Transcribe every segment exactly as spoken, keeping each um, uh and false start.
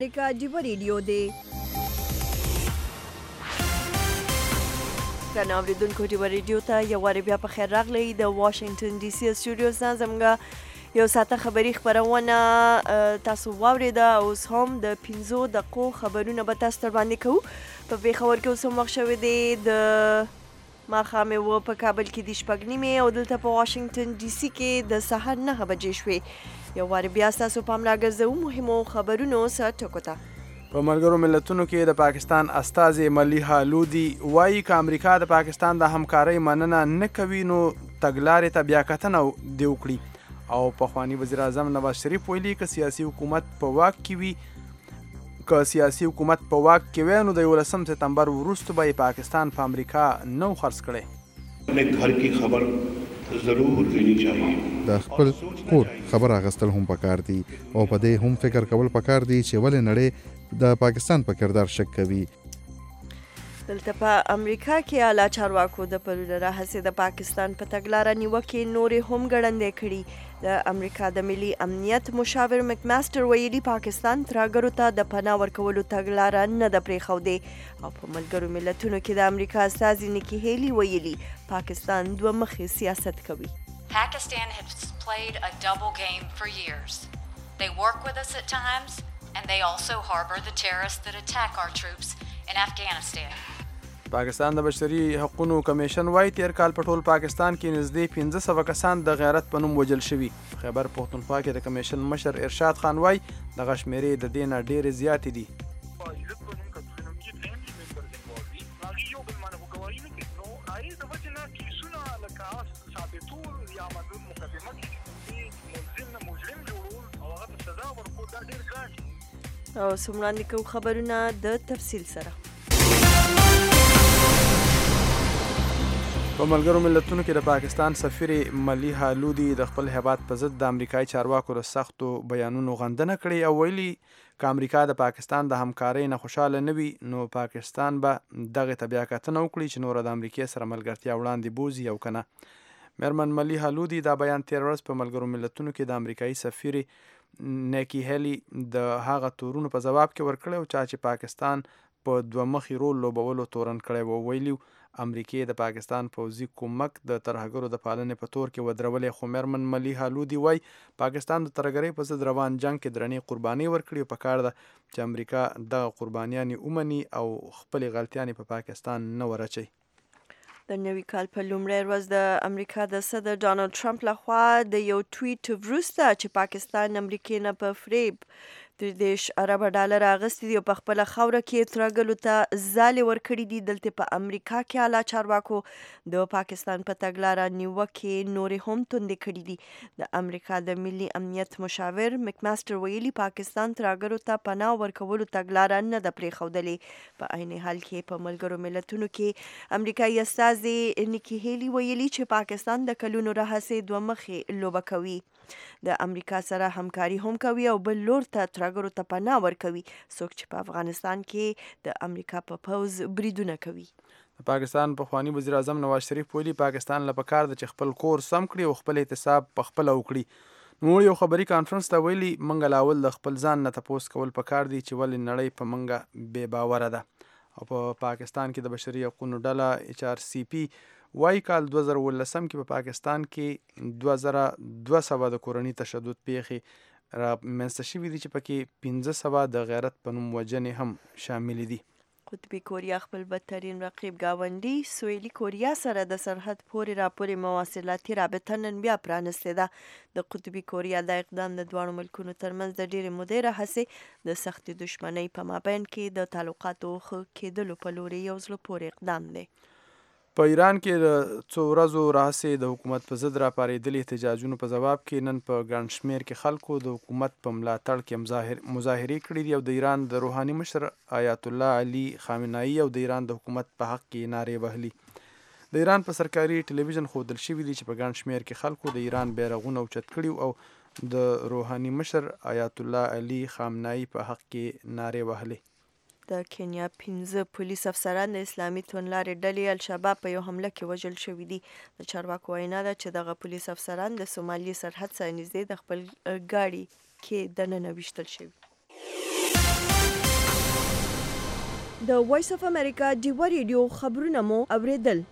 امریکا ډیوه ریډیو دی. ګرانو اورېدونکو، ډیوه ریډیو ته یو وارې بیا په خیر راغلی. د واشنګټن ډي سي سټوډیوز نه زموږ یو ساعته خبري خپرونه تاسو واورېده. اوس هم د پنځو دقیقو خبرونه به تاسو تر باندې کوو. په پېښور کې اوس هم وخت شوی دی د ماښام اوه، په کابل کې د شپږ نیمې او دلته په واشنګټن ډي سي کې د سهار نهه بجې شوې. یو وارې بیا ستاسو پام راګرځوو مهمو خبرونو څخه ټکو ته. په ملګرو ملتونو کې د پاکستان استازي ملیحه لودي وایي که امریکا د پاکستان د همکارۍ مننه نه کوي نو تګلارې ته بیا کتنه دې وکړي. او پخواني وزیر اعظم نواز شریف ویلي که سیاسي حکومت په واک کې وي که سیاسي حکومت په واک کې وي نو د یولسم سپتمبر وروسته به یې پاکستان په امریکا نه و خرڅ کړی. घर की खबर ضرور لیनी चाहिए. د خپل کور خبر اخیستل هم پکار دي او په دې هم فکر کول پکار دي چې ولې نړۍ د پاکستان په کردار شک کوي. دلته په امریکا کې اعلی چارواکو د پرونه راهیسې د پاکستان په تګلاره نیوکې نورې هم ګړندۍ کړي. د امریکا د ملي امنیت مشاور مکماستر ویلي پاکستان ترهګرو ته د پناه ورکولو تګلاره نه ده پرېښودې. او په ملګرو ملتونو کې د امریکا استازي نیکي هیلي ویلي پاکستان دوه مخې سیاست کوي. Pakistan has played a double game for years. They work with us at times and they also harbor the terrorists that attack our troops in Afghanistan. پاکستان د بشري حقوقو کمیشن وايي تیر کال په ټول پاکستان کې نږدې پنځه سوه کسان د غیرت په نوم وژل شوي. خیبر پښتونخوا کې د کمیشن مشر ارشاد خان وايي دغه شمیرې د دې نه ډېرې زیاتې دي. او سمراندې کوو خبرونه د تفصیل سره. په ملګرو ملتونو کې د پاکستان سفیر ملیحه لودي د خپل هیواد په ضد د امریکایي چارواکو له سختو بیانونو غندنه کړې او ویلي که امریکا د پاکستان د همکارۍ نه خوشحاله نه وي نو پاکستان به دغې ته بیا کتنه وکړي چې نوره د امریکې سره ملګرتیا وړاندې بوځي او که نه. میرمن ملیحه لودي دا بیان تېره ورځ په ملګرو ملتونو کې د امریکایي سفیر نیکی هیلی د هغه تورونو په جواب کې ورکړی او چا چې پاکستان په دوه مخي رول لوبولو تورن کړی و. ویلي امریکې د پاکستان پوځي کومک د ترهګرو د پالنې په تور کې ودرولې. خو میرمن ملیحه لودي وایي پاکستان د ترهګرۍ په ضد روان جنګ کې درنې قربانۍ ورکړي او پکار ده چې امریکا دغه قربانیانې ومني او خپلې غلطیانې په پاکستان نه ورچوي. د نوي کال په لومړۍ ورځ د امریکا د صدر ډانلډ ټرمپ لخوا د یو ټویټ وروسته چې پاکستان امریکې نه په فریب دېرش اربه ډالر اخیستي دي او په خپله خاوره کې ترهګرو ته ځالې ورکړي دي. دلته په امریکا کې اعلی چارواکو د پاکستان په تګلاره نیوکې نورې هم توندې کړي دي. د امریکا د ملي امنیت مشاور مکماستر ویلي پاکستان ترهګرو ته پناه ورکولو تګلاره نه ده پرېښودلې. په عین حال کې په ملګرو ملتونو کې امریکایي استازي نیکي هیلي ویلي چې پاکستان د کلونو راهیسې دوه مخې لوبه کوي. د امریکا سره همکاري هم کوي او بل لور ته ترهګرو ته پناه ورکوي څوک چې په افغانستان کې د امریکا په پوځ بریدونه کوي. د پاکستان پخواني وزیر اعظم نواز شریف ویلي پاکستان له پکار ده چې خپل کور سم کړي او خپل احتساب په خپله وکړي. نوموړي یو خبري کانفرنس ته ویلي موږ لاول د خپل ځان نه تپوس کول پکار دي چې ولې نړۍ په موږ بې باوره ده. او په پاکستان کې د بشري حقوقو ډله ایچ آر سی پی وايي کال دوه زره اوولسم کې په پاکستان کې دوه زره دوه سوه د کورني تشدد پیښې رامنځته شوي دي چې پکې پنځه سوه د غیرت په نوم وژنې هم شاملې دي. قطبي کوریا خپل بدترین رقیب ګاونډي سویلي کوریا سره د سرحد پورې راپورې مواصلاتي رابطه نن بیا پرانستې ده. د قطبي کوریا د اقدام د دواړو ملکونو ترمنځ د ډېرې مودې راهیسې د سختې دښمنۍ په مابین کې د تعلقاتو ښه کېدلو په لوري یو زړه پورې اقدام دی. په ایران کې د څو ورځو راهیسې د حکومت په ضد راپارېدلي احتجاجونو په ځواب کې نن په ګڼ شمېر کې خلکو د حکومت په ملاتړ کې مظاهرې کړي دي او د ایران د روحاني مشر آیت الله علي خامنه‌ای او د ایران د حکومت په حق کې نارې وهلي. د ایران په سرکاري ټلویزیون ښودل شوي دي چې په ګڼ شمېر کې خلکو د ایران بیرغونه اوچت کړي او د روحاني مشر آیت الله علي خامنه‌ای په حق کې نارې وهلي. د کینیا پنځه پولیس افسران د اسلامي توندلارې ډلې الشباب په یو حمله کې وژل شوي دي. د چارواکو وینا ده چې دغه پولیس افسران د سومالي سرحد سره نږدې د خپل ګاډي کې دننه ویشتل شوي. د وایس اف امریکا ډیوه ریډیو خبرونه مو اوریدل.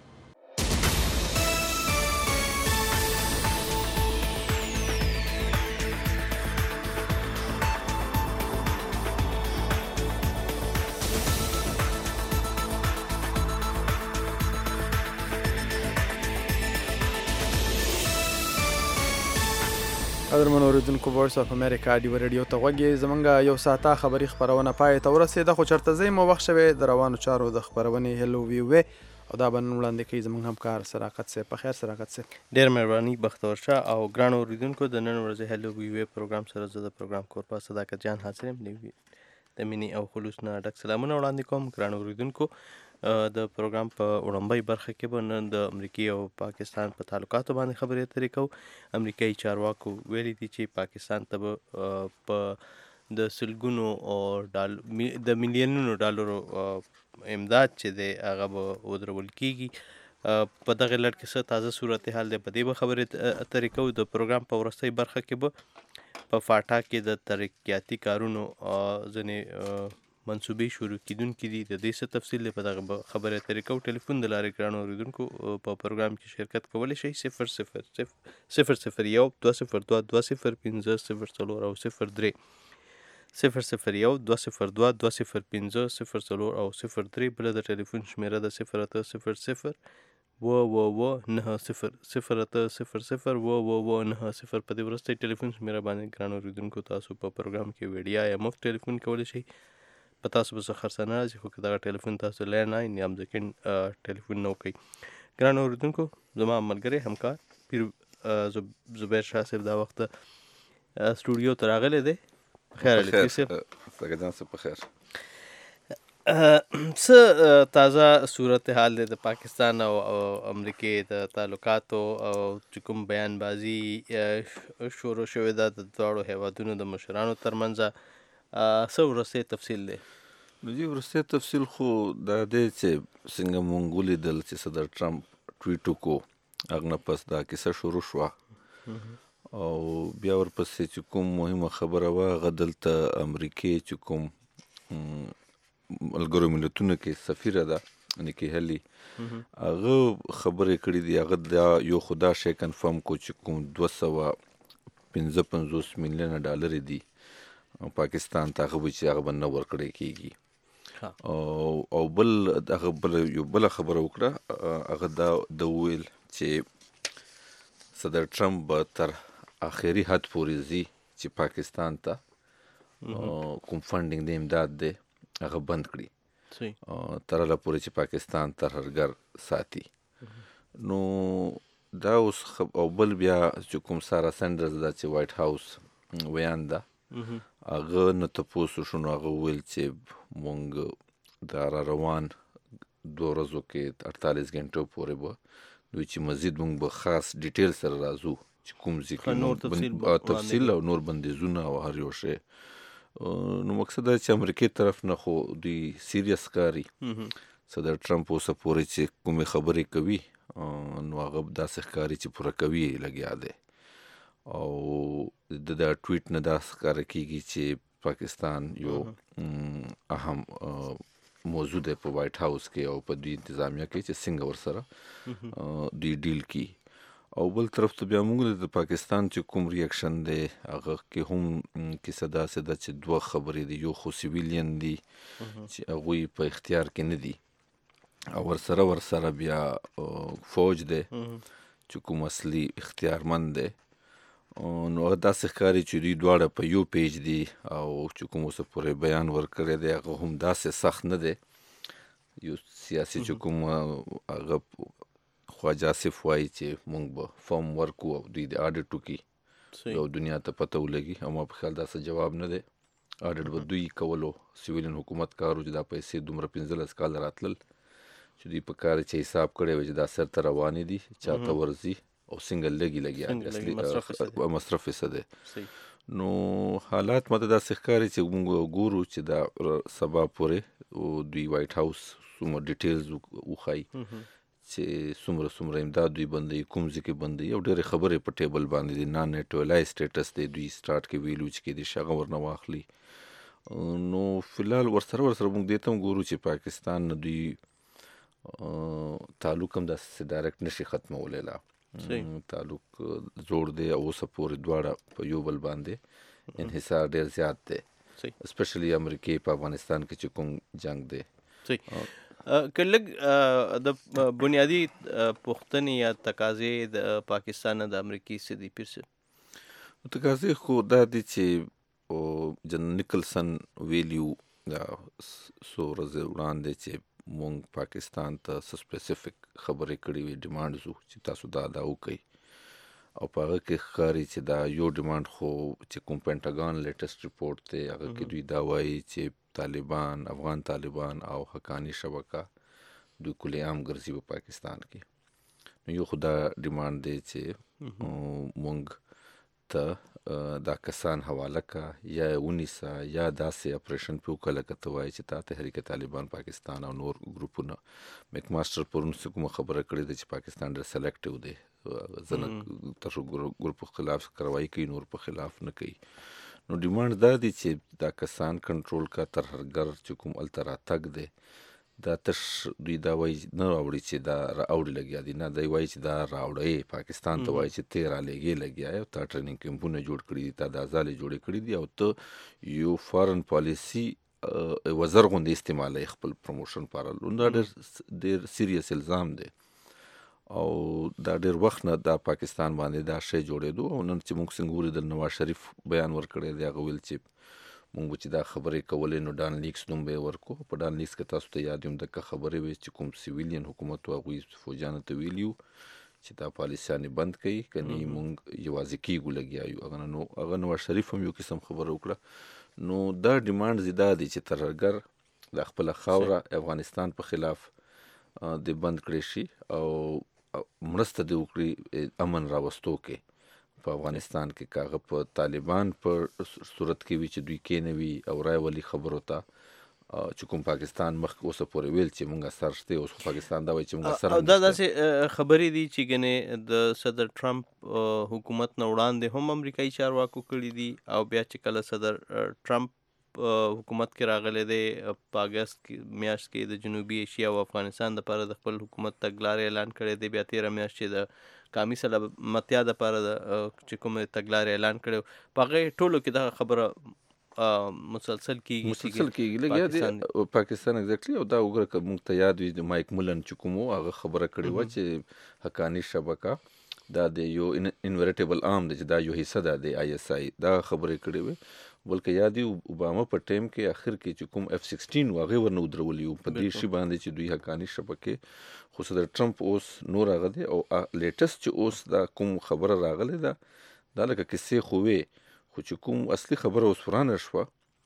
قدرمن اوریدونکو وایس اف امریکا ډیوه ریډیو ته غوږی زمونږ یو ساعته خبری خبرونه پای ته ورسېده خو چرته زی مو وخت شوه د روانو چارو د خبرونې هلو وی وی او دا باندې وړاندې کوي زمونږ همکار سراقت سه په خیر سراقت سه ډیر مهرباني بختور شه او ګران اوریدونکو د نن ورځې هلو وی وی پروګرام سره زه د پروګرام کورپا صداقت جان حاضر یم د مینی او خلوص نه ډک سلامونه وړاندې کوم ګران اوریدونکو د پروګرام په وړاندې برخه کې به نن د امریکای او پاکستان په تعلقاتو باندې خبرې اترې کوو. امریکایي چارواکو ویلي دي چې پاکستان ته به په د سلګونو او ډال د میلیونونو ډالرو امداد چې دی هغه به ودرول کیږي. په دغه لړ کې څه تازه صورتحال دی په دې به خبرې اترې کوو. د پروګرام په وروستۍ برخه کې به په فاټا کې د ترقیاتي کارونو ځینې منصوبې شروع کیدونکې دي د دې څه تفصیل په دغه خبرې اترې کوو. ټلیفون د لارې ګرانو اوریدونکو په پروګرام کې شرکت کولی شئ صفر صفر صفر صفر یو دوه صفر دوه دوه صفر پنځه صفر څلور او صفر درې صفر صفر یو دوه صفر دوه دوه صفر پنځه صفر څلور او صفر درې. بله د ټلیفون شمیره د صفر اته صفر صفر و و و نه صفر صفر اته صفر صفر و و و نه صفر. په دې وروستۍ ټلیفون شمیره باندې ګرانو اوریدونکو تاسو په پروګرام کې ویډیا یا مفت ټلیفون کولی شئ. په تاسو به څه خرڅه نه راځي خو که دغه ټلیفون تاسو لینډ لاین یا هم سیکنډ ټلیفون نه وکړئ. ګرانو اوریدونکو زما ملګری همکار پیر زبیر شاه صاحب دا وخت سټوډیو ته راغلی دی. خیر علیکم سګه جان صاحب په خیر. څه تازه صورتحال دی د پاکستان او امریکې د تعلقاتو او چې کوم بیان بازي شروع شوې ده د دواړو هیوادونو د مشرانو ترمنځ څه وروستی تفصیل دی؟ نو جی وروستی تفصیل خو دا دی چې څنګه مونږ ولیدل چې صدر ټرمپ ټویټ وکړو هغه نه پس دا کیسه شروع شوه او بیا ورپسې چې کوم مهمه خبره وه هغه دلته امریکې چې کوم ملګرو ملتونو کې سفیره ده نیکي هلی هغه خبرې کړې دي. هغه دا یو خو دا شی کنفرم کو چې کوم دوه سوه پنځه پنځوس میلیونه ډالر دي پاکستان ته هغه به چې هغه به نه ورکړی کېږي. او بل هغه بل یو بله خبره وکړه هغه دا د وویل چې صدر ټرمپ به تر آخري حد پورې ځي چې پاکستان ته کوم فنډینګ د امداد دی هغه بند کړي تر هغه پورې چې پاکستان ترهګر ساتي. نو دا اوس او بل بیا چې کوم سارا سینډرز دا چې وایټ هاوس ویان ده هغه نه تپوس وشو نو هغه وویل چې مونږ دا را روان دوه ورځو کې اړتالیس ګنټو پورې به دوی چې مزید مونږ به خاص ډیټیل سره راځو چې کوم ځای تفصیل او نور بندیزونه او هر یو شی. نو مقصد دا چې امریکې طرف نه خو دوی سیریس ښکاري صدر ټرمپ اوسه پورې چې کومې خبرې کوي نو هغه داسې ښکاري چې پوره کوي یې لګیا دی او د دا ټویټ نه دا ښکاره کېږي چې پاکستان یو اهم موضوع دی په وایټ هاوس کې او په دوی انتظامیه کې چې څنګه ورسره دوی ډیل کی. او بل طرف ته بیا موږ د پاکستان چې کوم ریاکشن دی هغه کې هم کیسه داسې ده چې دوه خبرې دي. یو خو سیویلین دي چې هغوی په اختیار کې نه دي او ورسره ورسره بیا فوج دی چې کوم اصلي اختیارمند دی. نو داسې ښکاري چې دوی دواړه په یو پیج دي او چې کوم اوسه پورې بیان ورکړی دی هغه هم داسې سخت نه دی. یو سیاسي چې کوم هغه خواجه آصف وایي چې مونږ به فارم ورکو او دوی د آډټ وکړي یو دنیا ته پته ولګي او ما په خیال داسې جواب نه دی. آډټ به دوی کولو سیویلین حکومت کارو چې دا پیسې دومره پنځلس کاله راتلل چې دوی په کار چې حساب کړی و چې دا سر ته روانې دي چاته ورځي او څنګه لګي لګي مصرف څه دی. نو حالات ماته داسې ښکاري چې موږ ګورو چې دا سبا پورې دوی وایټ هاوس څومره ډیټیلز وښایي چې څومره څومره امداد دوی بندوي کوم ځای کې بندوي او ډېرې خبرې په ټیبل باندې دي. نان نیټولی سټیټس دی دوی سټارټ کې ویلو چې کېدای شي هغه ورنه واخلي نو فلحال ورسره ورسره موږ دې ته هم ګورو چې پاکستان نه دوی تعلق هم داسې ډایرکټ نشي ختمولی لا تعلق جوړ دی او اوسه پورې دواړه په یو بل باندې انحصار ډېر زیات دی اسپیشلی امریکې په افغانستان کې چې کوم جنگ دی. که لږ د بنیادي پوښتنې یا تقاضې د پاکستان نه د امریکې څه دي پیر صاحب؟ تقاضې خو دا دي چې جنرال نیکلسن ویلي وو څو ورځې وړاندې چې مونږ پاکستان ته څه سپیسیفیک خبرې کړې وي، ډیمانډز وو چې تاسو دا دا وکړئ، او په هغه کې ښکاري چې دا یو ډیمانډ خو چې کوم پینټاګان لیټسټ ریپورټ دی هغه کې دوی دا وایي چې طالبان افغان طالبان او حقانی شبکه دوی کلی عام ګرځي په پاکستان کې. نو یو خو دا ډیمانډ دی چې مونږ ته دا کسان حواله کا یا ونیسه یا داسې اپریشن په وکړه لکه ته وایي چې تا تحریک طالبان پاکستان او نور ګروپونه میک ماسټر پرون څه کومه خبره کړې ده چې پاکستان ډېر سلیکټیو دی، ځنه تر ګروپ خلاف کاروايي کوي نور په خلاف نه کوي. نو ډیمانډ دا دی چې دا کسان کنټرول کا ترهګر چې کوم الته راتګ دی دا تش دوی دا وایي نه راوړي چې دا راوړي لګیا دي، نه دی وایي چې دا راوړی پاکستان ته وایي چې ته رالېږې لګیا یې او تا ټریننګ کیمپونه جوړ کړي دي، تا دا ځالې جوړې کړي دي او ته یو فارن پالیسي وزر غوندې استعمالوي خپل پروموشن لپاره. دا ډېر ډېر سیریس الزام دی او دا ډېر وخت نه دا پاکستان باندې دا شی جوړېدو او نن چې موږ څنګه ولیدل نواز شریف بیان ورکړی دی هغه ویل چې مونږ چې دا خبرې کولې نو ډان لیکس نوم به یې ورکو. په ډان لیکس کې تاسو ته یاد یم دغه خبرې وې چې کوم سیویلین حکومت و هغوی فوجانو ته ویلي وو چې دا پالیسیانې بند کړي کنې مونږ یوازې کېږو لګیا یو. هغه نو هغه نواز شریف هم یو قسم خبره وکړه. نو دا ډیمانډ دا دی چې ترهګر د خپله خاوره افغانستان په خلاف د بند کړی شي او مرسته دې وکړي امن راوستو کې په افغانستان کې، کاغه په طالبان په صورت کې وي چې دوی کېنوي او رای ولي خبرو ته چې کوم پاکستان مخ اوسه پورې ویل چې مونږ اثر شته، اوس پاکستان دا وایي چې مونږ اثر او دا داسې خبرې دي چې ګنې د صدر ټرمپ حکومت نه وړاندې هم امریکایي چارواکو کړي دي او بیا چې کله صدر ټرمپ حکومت کې راغلی دی په اګست میاشت کې د جنوبي ایشیا او افغانستان دپاره د خپل حکومت تګلارې اعلان کړی دی، بیا تېره میاشت چې د قامي سلامتیا دپاره چې کوم تګلارې اعلان کړی په هغې ټولو کې دغه خبره مسلسل کېږي مسلسل کېږي لګیا دی پاکستان اگزیکټلي. او دا وګوره که موږ ته یاد وي د مایک ملن چې کوم هغه خبره کړې وه چې حقاني شبکه دا د یو انورټیبل آرم دی چې دا یو حصه ده د آی اس آی، دا خبرې کړې وې. بلکې یاد وي اوباما په ټایم کې اخر کې چې کوم اف سکسټین و هغې ورنه ودرولي وو په دې شي باندې چې دوی حقاني شبکې. خو صدر ټرمپ اوس نور هغه دی او لیټسټ چې اوس دا کوم خبره راغلی ده دا لکه کیسې خو وې، خو چې کوم اصلي خبره اوس ورانه شوه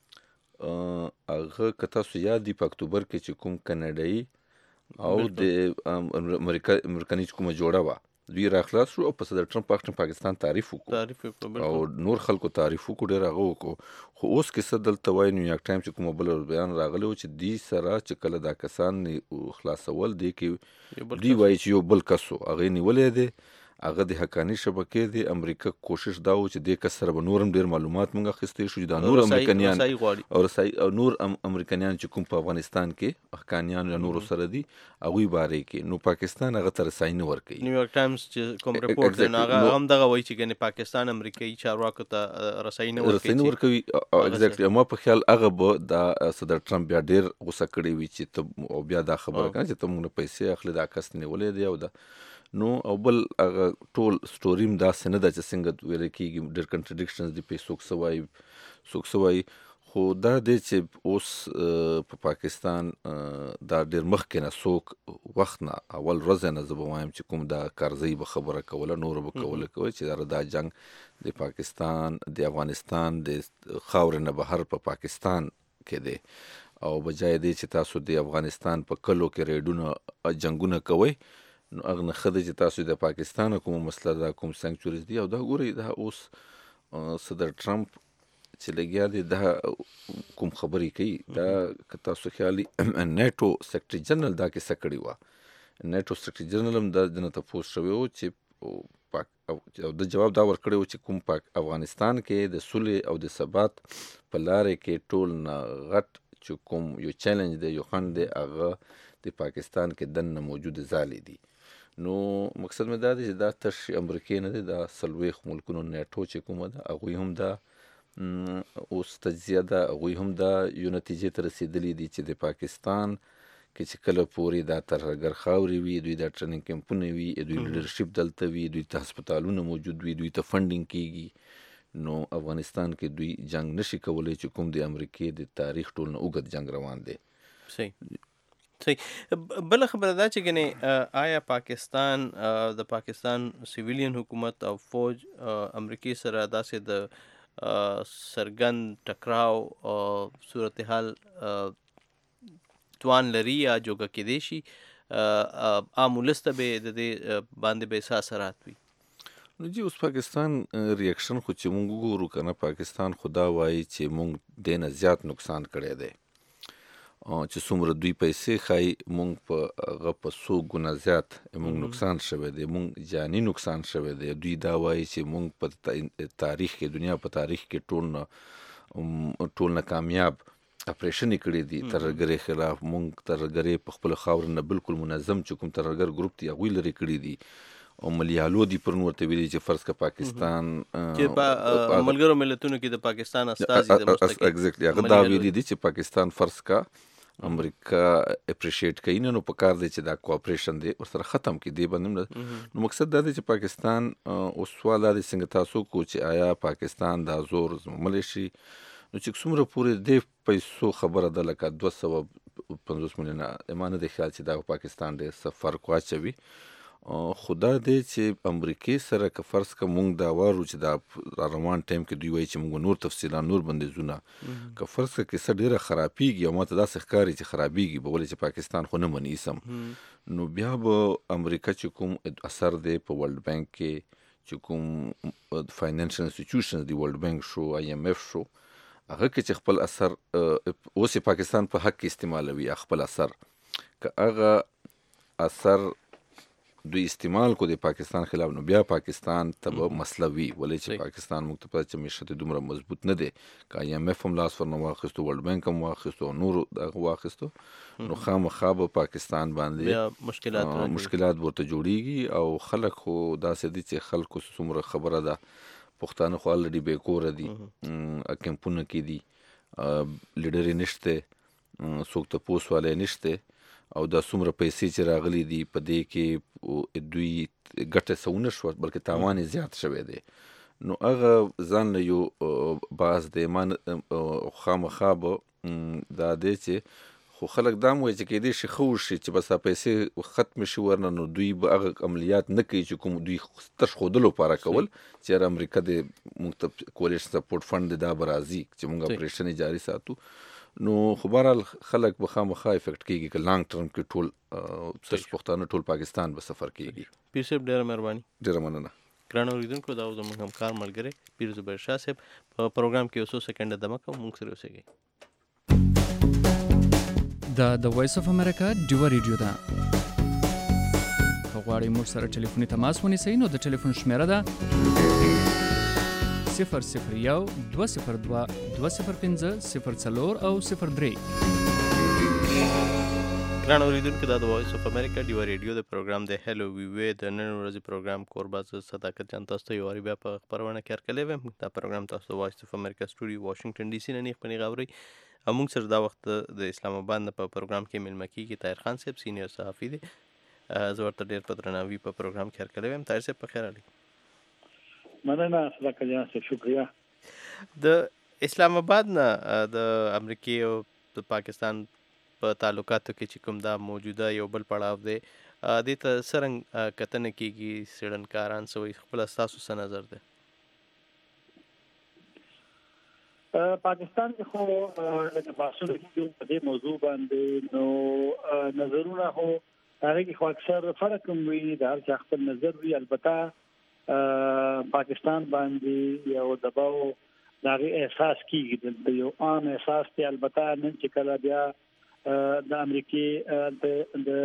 هغه که تاسو یاد دي په اکتوبر کې چې کوم کاناډایي او د امریکایي کومه جوړه وه دوی راخلاص شو او په صدر ټرمپ پاکستان پاکستان تعریف وکړو او نور خلکو تعریف وکړو ډېر هغه وکړو. خو اوس کیسه دلته وایي نیویارک ټایم چې کومه بل بیان راغلی و چې دوی سره چې کله دا کسان خلاصول دی کې دوی وایي چې یو بل کس و هغې نیولی دی، هغه د حقاني شبکې دی. امریکا کوشش دا و چې دې کس سره به نور هم ډېر معلومات موږ اخیستی شو چې دا نور امریکایان او رسایي او نور امریکایان چې کوم په افغانستان کې حقانیان یا نورو سره دي هغوی باره کې نو پاکستان هغه ته رسایي نه ورکوي. نیویارک ټایمز چې کوم رپورټ دی نو هغه هم دغه وایي چې ګنې پاکستان امریکایي چارواکو ته رسایي نه ورکوي. اګزیکټلي ما په خیال هغه به دا صدر ټرمپ بیا ډېر غوسه کړی وي چې ته او بیا دا خبره کوي چې ته موږ نه پیسې اخلي دا کس نیولی دی او دا نو او بل هغه ټول سټوري هم داسې نه ده چې څنګه ویلی کېږي ډېر کنټرډکشنز دي پې څوک څه وایي څوک څه وایي. خو دا دی چې اوس په پاکستان دا ډېر مخکې نه څوک وخت نه اول ورځې نه زه به وایم چې کوم دا کارزی به خبره کوله نور به کوله کوي چې دا جنګ د پاکستان د افغانستان د خاورې نه بهر په پاکستان کې دی او بجای دی چې تاسو د افغانستان په کلو کې ریډونه جنګونه کوئ نو هغه نه ښه دی چې تاسو د پاکستان کومه مسله ده کوم سنکچوریز دي او دا ګورئ دا اوس صدر ټرمپ چې لګیا دی دا کوم خبرې کوي دا که تاسو خیالي نیټو سیکرټري جنرال دا کیسه کړې وه. نیټو سیکرټري جنرال هم دا دنه تپوس شوی و چې پاک او د جواب دا ورکړی و چې کوم پاک افغانستان کې د سولې او د ثبات په لارې کې ټول نه غټ چې کوم یو چیلنج دی یو خنډ دی هغه د پاکستان کې دننه موجود ځالې دي. نو مقصد مې دا دی چې دا تش امریکې نه دی، دا څلوېښت ملکونو نیټو چې کومه ده هغوی هم دا اوس تجزیه ده، هغوی هم دا یو نتیجې ته رسېدلي دي چې د پاکستان کې چې کله پورې دا ترهګر خاورې وي، دوی دا ټریننګ کیمپونه وي، دوی لیډرشپ دلته وي، دوی ته هسپتالونه موجود وي، دوی ته فنډینګ کیږي، نو افغانستان کې دوی جنگ نشي کولی چې کوم د امریکې د تاریخ ټول نه اوږد جنگ روان دی. صحیح صحیح. بله خبره دا چې ګنې آیا پاکستان د پاکستان سیویلین حکومت او فوج امریکې سره داسې د سرګند ټکراو صورتحال توان لري یا جوګه کېدی شي عام ولس ته به د دې باندې به څه اثرات وي؟ نو جی اوس پاکستان ریاکشن خو چې مونږ وګورو که نه، پاکستان خو دا وایي چې مونږ دې نه زیات نقصان کړی دی، چې څومره دوی پیسې ښایي مونږ په هغه په څو ګونه زیات مونږ نقصان شوی دی، مونږ جاني نقصان شوی دی. دوی دا وایي چې مونږ په تاریخ کې دنیا په تاریخ کې ټول نه ټول نه کامیاب اپریشن کړی دي ترهګرۍ خلاف. مونږ ترهګرۍ په خپل خاور نه بالکل منظم چې کوم ترهګر ګروپ دی هغوی لرې کړي دي، او ملیالو دي پرون ورته ویلي چې فرض که پاکستان چې په ملګرو ملتونو کې د پاکستان استازي د مستقل اګزیکټلی هغه دا ویلي دي چې پاکستان فرض کا امریکا اپریشیټ کوي، نو پکار دی چې دا کوآپریشن دی ورسره ختم کړي دی باندې. نو مقصد دا دی چې پاکستان اوس سوال دا دی څنګه تاسو کو چې آیا پاکستان دا زور زغملی شي؟ نو چې څومره پورې د پیسو خبره ده لکه دوه سوه پنځوس میلیونه ما نه دی خیال چې دا پاکستان ډېر څه فرق واچوي، خو دا دی چې امریکې سره که فرض که مونږ دا وارو چې دا روان ټایم کې دوی وایي چې مونږ نور تفصیلات نور بندیزونه که فرض که کیسه ډېره خرابېږي او ما ته داسې ښکاري چې خرابېږي به ولې چې پاکستان خو نه مني سم، نو بیا به امریکا چې کوم اثر دی په ورلډ بانک کې چې کوم فاینانشل انسټیټیوشنز دی ورلډ بانک شو، آی ایم ایف شو، هغه کې چې خپل اثر اوس پاکستان په حق کې استعمالوي خپل اثر، که هغه اثر دوی استعمال کو د پاکستان خلاف، نو بیا پاکستان ته به مسله وي، ولې چې پاکستان موږ ته پته چې معیشت دومره مضبوط نه دی، که آی ایم ایف هم لاس ورنه واخیستو، ورلډ بانک هم واخیستو او نورو دغه واخیستو، نو خامخا به پاکستان باندې مشکلات مشکلات ورته جوړیږي. او خلک خو داسې دي چې خلکو څومره خبره ده، پښتانه خو الریډي بې کوره دي، کیمپونه کې دي، لیډرې نشته، څوک تپوس والی نشته، او دا څومره پیسې چې راغلي دي په دې کې دوی ګټه څه ونه شوه بلکې تاوان یې زیات شوی دی. نو هغه ځان له یو باز دی ما خامخا به دا دی چې خو خلک دا هم وایي چې کیدای شي ښه وشي چې بس پیسې ختمې شي ورنه، نو دوی به هغه عملیات نه کوي چې کوم دوی تش ښودلو لپاره کول چې یاره امریکا د موږ ته کولیشن سپورټ فنډ دی دا به راځي چې موږ اپریشن یې جاري ساتو. نو خو بهرحال خلک به خامخا افیکټ کېږي که لانګ ټرم کې ټول تش پښتانه ټول پاکستان به سفر کېږي. پیر صاحب ډېره مهرباني. ډېره مننه. ګرانو اورېدونکو دا زموږ همکار ملګری پیر زبیر شاه صاحب په پروګرام کې یو څو سکنډه دمه کوم، موږ سره اوسئ. دا د وایس اف امریکا ډیوه ریډیو ده. که غواړئ موږ سره ټلیفوني تماس ونیسئ نو د ټلیفون شمیره ده صفر صفر یو دوه صفر دوه دوه صفر پنځه صفر څلور او صفر درې. ګرانو اورېدونکو دا د وایس اف امریکا ډیوه ریډیو د پروګرام د هلو ویوې د نن ورځې پروګرام کوربه زه صداقت جان تاسو ته یو وارې بیا په خپرونه کې هرکلی ویم. دا پروګرام تاسو د وایس اف امریکا سټوډیو واشنګټن ډي سي نه نیغ په نیغ اورئ، او موږ سره دا وخت د اسلام آباد نه په پروګرام کې میلمه کېږي طاهر خان صاحب، سینیور صحافي دی. زه ورته ډېر په درناوي په پروګرام کې هرکلی ویم. طاهر صاحب په خیر علي. مننه صداقت جان صاحب، شکریه. د اسلام آباد نه د امریکې او د پاکستان په تعلقاتو کې چې کوم دا موجوده یو بل پړاو دی، دې ته څرنګه کتنه کېږي؟ څېړنکاران څه وایي؟ خپله ستاسو څه نظر دی؟ پاکستان کې خو لکه بحثونه کېږي په دې موضوع باندې، نو نظرونه خو هغې کې خو اکثر فرق هم وي، د هر چا خپل نظر وي. البته پاکستان باندې یو دباو د هغې احساس کېږي، د یو عام احساس دی. البته نن چې کله بیا د امریکې د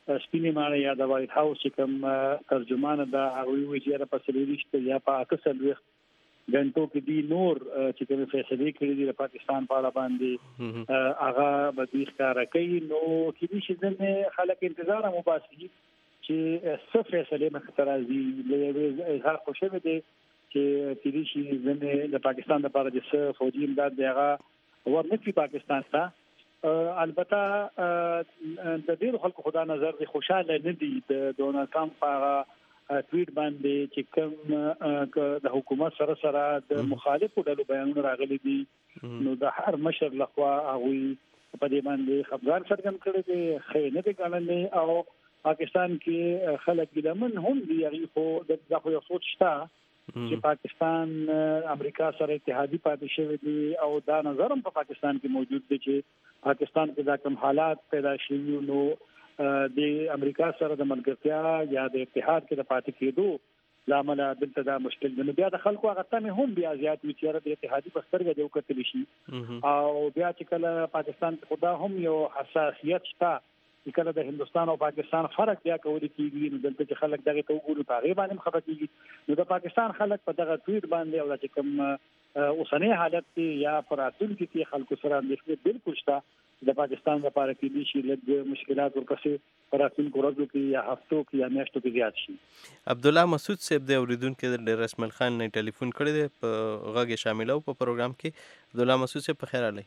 سپینې ماڼۍ یا د وایټ هاوس چې کوم ترجمان دا هغه وی چې را پسلیریشته یا په اکثر وخت غنټو کې دی نور چې کوم فیصله کړی دی د پاکستان په اړه باندې هغه به د ښکارا کوي نو کې دي چې د خلک انتظار مو باسي چې څه فیصله مخ راځي له اظهار خوشاله دي چې کې دي چې زموږ د پاکستان لپاره د څه فوجي امداد دی هغه ورنکي پاکستان ته البته د دې خلکو خدا نظر دی خوشاله نه دي د ډونالد ټرمپ په ټویټ باندې چې کوم د حکومت سره سره د مخالفو ډلو بیانونه راغلي دي نو د هر مشر لخوا هغه په دې باندې خبردار څرګند کړی دی خیانت ګڼل او پاکستان کې خلک ګلمن هم دی یغي خو د ځخو یو سوچ شته چې پاکستان امریکا سره اتحادی پاتې شوی دی او دا نظر هم په پاکستان کې موجود دی چې پاکستان کې دا کوم حالات پیدا شوي نو د امریکا سره د ملګرتیا یا د اتحاد کې د پاتې کېدو لامل دلته دا مشکل دی بیا د خلکو هغه تمه هم بیا زیات وي چې د اتحادی په سترګه دی وکړل شي او بیا چې کله پاکستان خدا هم یو حساسیت شته چې کله د هندستان او پاکستان فرق بیا کوي کېږي نو دلته چې خلک دغه توګورو په غیبه باندې خبرې کېږي نو د پاکستان خلک په دغه ټویټ باندې او چې کوم اوسنۍ حالت یا پراتون کې خلکو سره اندېښنه بالکل شته د پاکستان لپاره کې دي چې لږ مشکلات ورپسې پراتون کورځو کې یا هفتو کې یا میاشتو کې زیات شي عبد الله مسعود صاحب د اوریدونکو د رسمل خان نه ټلیفون کړی دی په غږ شاملو په پروګرام کې عبد الله مسعود صاحب په خیر علي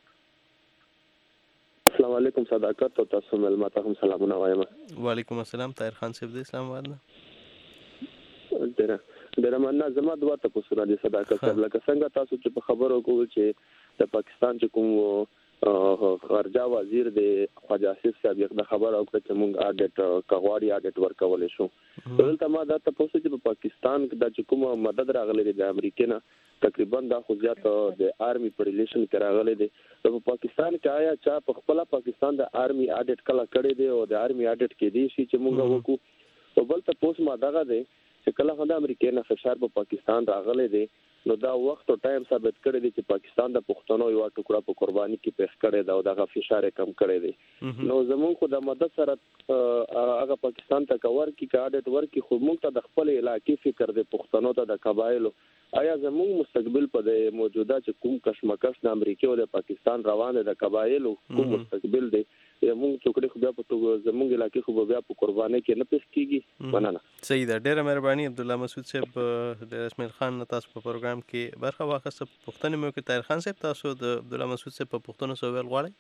السلام علیکم صداقت او تاسو ملمته هم سلامونه وایم وعلیکم السلام طاهر خان صاحب د اسلام آباد نه ډیره ډیره مننه زما دوه تاسو را دي صداقت صاحب لکه څنګه تاسو چې په خبرو کوو چې د پاکستان چې کوم خارجه وزیر د خواجه اسیف صاحب د خبر او چې موږ اډیټ کغواړي اډیټ ورکول شو دلته ما دا تاسو چې په پاکستان کې د کوم مدد راغلي د امریکا نه تقریبا دا خو زیات د آرمي په ریلیشن کې راغلي دي په پاکستان کې آیا چې په خپل پاکستان د آرمي اډیټ کله کړی دی او د آرمي اډیټ کې دي چې موږ وکړو او بل تاسو ما دغه دی چې کله هم د امریکا نه فشار په پاکستان راغلي دی نو دا وخت او ټایم ثابت کړی دی چې پاکستان د پښتنو یو ټوکړه په قرباني کې پیښ کړی دا او دغه فشار کم کړی دی نو زمون خو د مدد سره هغه پاکستان ته کور کې کاډټ ورکی خو موږ ته د خپل علاقې فکر دی پښتنو ته د قبایلو آیا زمون مستقبل په د موجوده چې کوم کشمکش د امریکا او د پاکستان روان دي د قبایلو کوم مستقبل دی موږ ټوکړه خو بیا په زمون علاقې خو بیا په قرباني کې نه پیښ کیږي مننه صحیح ده ډیره مهرباني عبد الله مسعود صاحب د اسماعیل خان تاسو په پروګرام کې برخه واخیسته پښتنې مو کې طاهر خان صاحب تاسو د عبد الله مسعود صاحب په پښتنو سوال غواړئ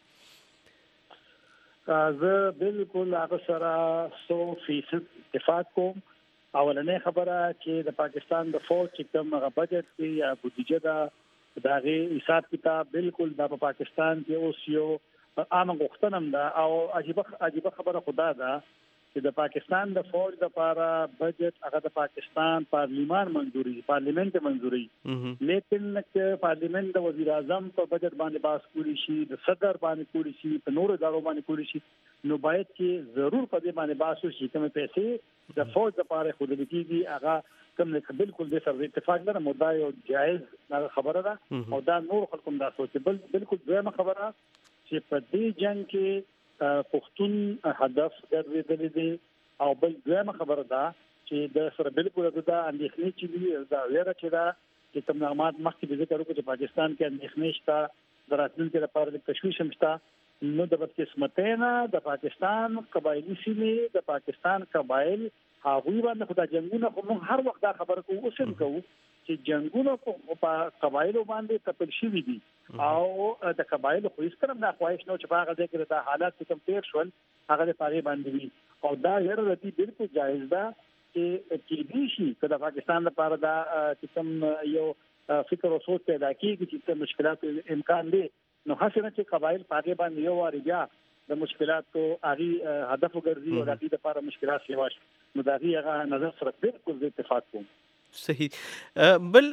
زه بالکل هغه سره سو فیصد اتفاق کوم اولنې خبره چې د پاکستان د فوج چې کوم هغه بجټ دی یا بودیجه دا دغه حساب کتاب بالکل د پاکستان کې اوس یو عام غوښتنم ده او عجیب عجیب خبره خدا ده چې د پاکستان د فوج لپاره بجټ هغه د پاکستان پارلیمان منځوري پارلیمنت منځوري لیکن چې پارلیمنت د وزیر اعظم په بجټ باندې باس کولی شي د صدر باندې کولی شي په نورو ادارو باندې کولی شي نو باید چې ضرور په دې باندې باس وشي کوم پیسې د فوج لپاره خود لګيږي هغه کوم نه بالکل د سره اتفاق لرم او دا یو جایز خبره ده او دا نور خلکو دا سوچ بل بالکل دویمه خبره چې په دې جنگ کې پښتون هدف ګرځېدل دي او بل دویمه خبره ده چې د سره بالکل د اندېښنې چې دی دا ویره چې دا چې کوم معلومات مخکې ذکر وکړو چې پاکستان کې اندېښنې شته د راتلونکي لپاره د تشویش هم شته نو د بدقسمتۍ د پاکستان قبایلی سیمې د پاکستان قبایل هغوی باندې خدای جنگونه خو موږ هر وخت دا خبره کوو اوس هم کوو چې جنگونه په قبایلو باندې تپل شوي دي او د قبایلو خو هیڅ کله نه خواهش نه چې په هغه ځای کې د حالات کوم تیر شول هغه د پاره باندې وي او دا غیر رتی بالکل جایز ده چې کې دي شي چې د پاکستان لپاره دا چې کوم یو فکر او سوچ پیدا کیږي چې مشکلات امکان دي نو حسنه چې قبایل پاره باندې یو واری بیا د مشکلاتو اغي هدف وګرځي او د دې لپاره مشکلات سیواش نو دا هغه نظر سره بالکل اتفاق کوم صحیح بل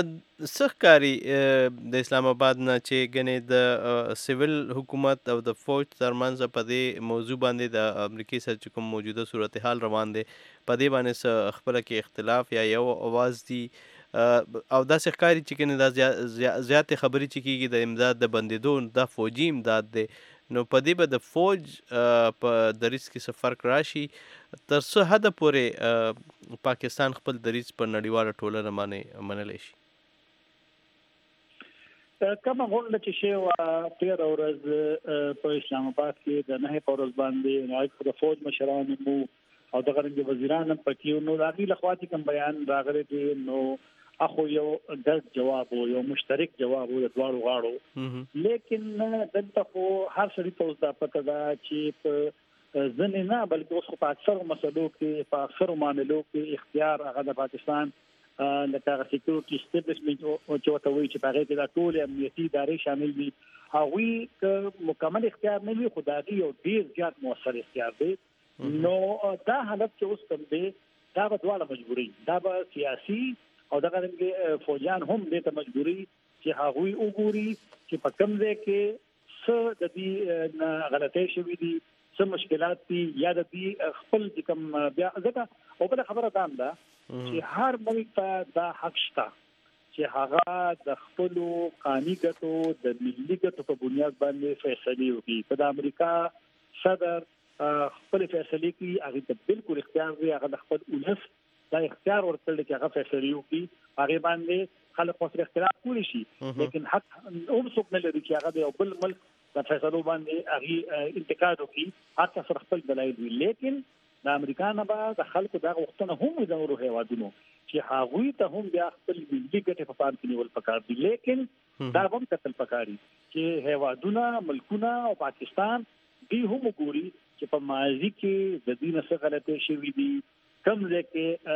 سرکاري د اسلام آباد نه چې غنې د سیویل حکومت او د فوج ترمنځ په دې موضوع باندې د امریکای سره چې کوم موجوده صورتحال روان دي په دې باندې خپل کې اختلاف یا یو आवाज دي او دا سرکاري چې کنه دا زیات خبرې چې کیږي د امداد د بندیدو د فوجي امداد دی نو په دې به د فوج په دریځ کې څه فرق راشي تر څه حده پورې پاکستان خپل دریځ په نړیواله ټولنه باندې منلی شي؟ کومه غونډه چې شوه تېره ورځ په اسلام آباد کې د نهه په ورځ باندې نو د فوج مشران مو او د غرنګ وزیران هم پکې نو د هغې لخوا چې کوم بیان راغلی دی نو اخو یو ګډ جواب و یو مشترک جواب و د دواړو غاړو لیکن دلته خو هر سړي ته اوس دا پته ده چې په ځینې نه بلکې اوس خو په اکثرو مسلو کې په اکثرو معاملو کې اختیار هغه د پاکستان لکه هغه سیکیورټي اسټابلیشمنټ چې ورته وایي چې په هغې کې دا ټولې امنیتي ادارې شامل دي هغوی که مکمل اختیار نه وي خو د هغې یو ډېر زیات مؤثر اختیار دی نو دا حالت چې اوس کوم دی دا به دواړه مجبوري دا به سیاسي او دغه رنګ فوجان هم دې ته مجبوري چې هغوی وګوري چې په کوم ځای کې څه د دې غلطۍ شوي دي څه مشکلات دي یا د دې خپل کوم بیا ځکه او بله خبره دا هم ده چې هر ملک ته دا حق شته چې هغه د خپلو قانوني ګټو د ملي ګټو په بنیاد باندې فیصلې وکړي که د امریکا صدر خپل فیصلې کوي هغه ته بالکل اختیار دی هغه د خپل ولس دا اختیار ورکړل چې هغه فیصلې وکړي هغه باندې خلک ورسره اختلاف کولی شي لیکن حق هم څوک نه لري چې هغه د یو بل ملک د فیصلو باندې هغه انتقاد وکړي هر څه خپل دلایل وي لیکن د امریکا نه به د خلکو دا غوښتنه هم د نورو هیوادونو چې هغوی ته هم بیا خپل ملي ګټې په پام کې نیول پکار دي لیکن دا هم کتل پکار دي چې هیوادونه ملکونه او پاکستان دوی هم وګوري چې په ماضي کې د دې نه څه غلطۍ شوي دي کوم ځای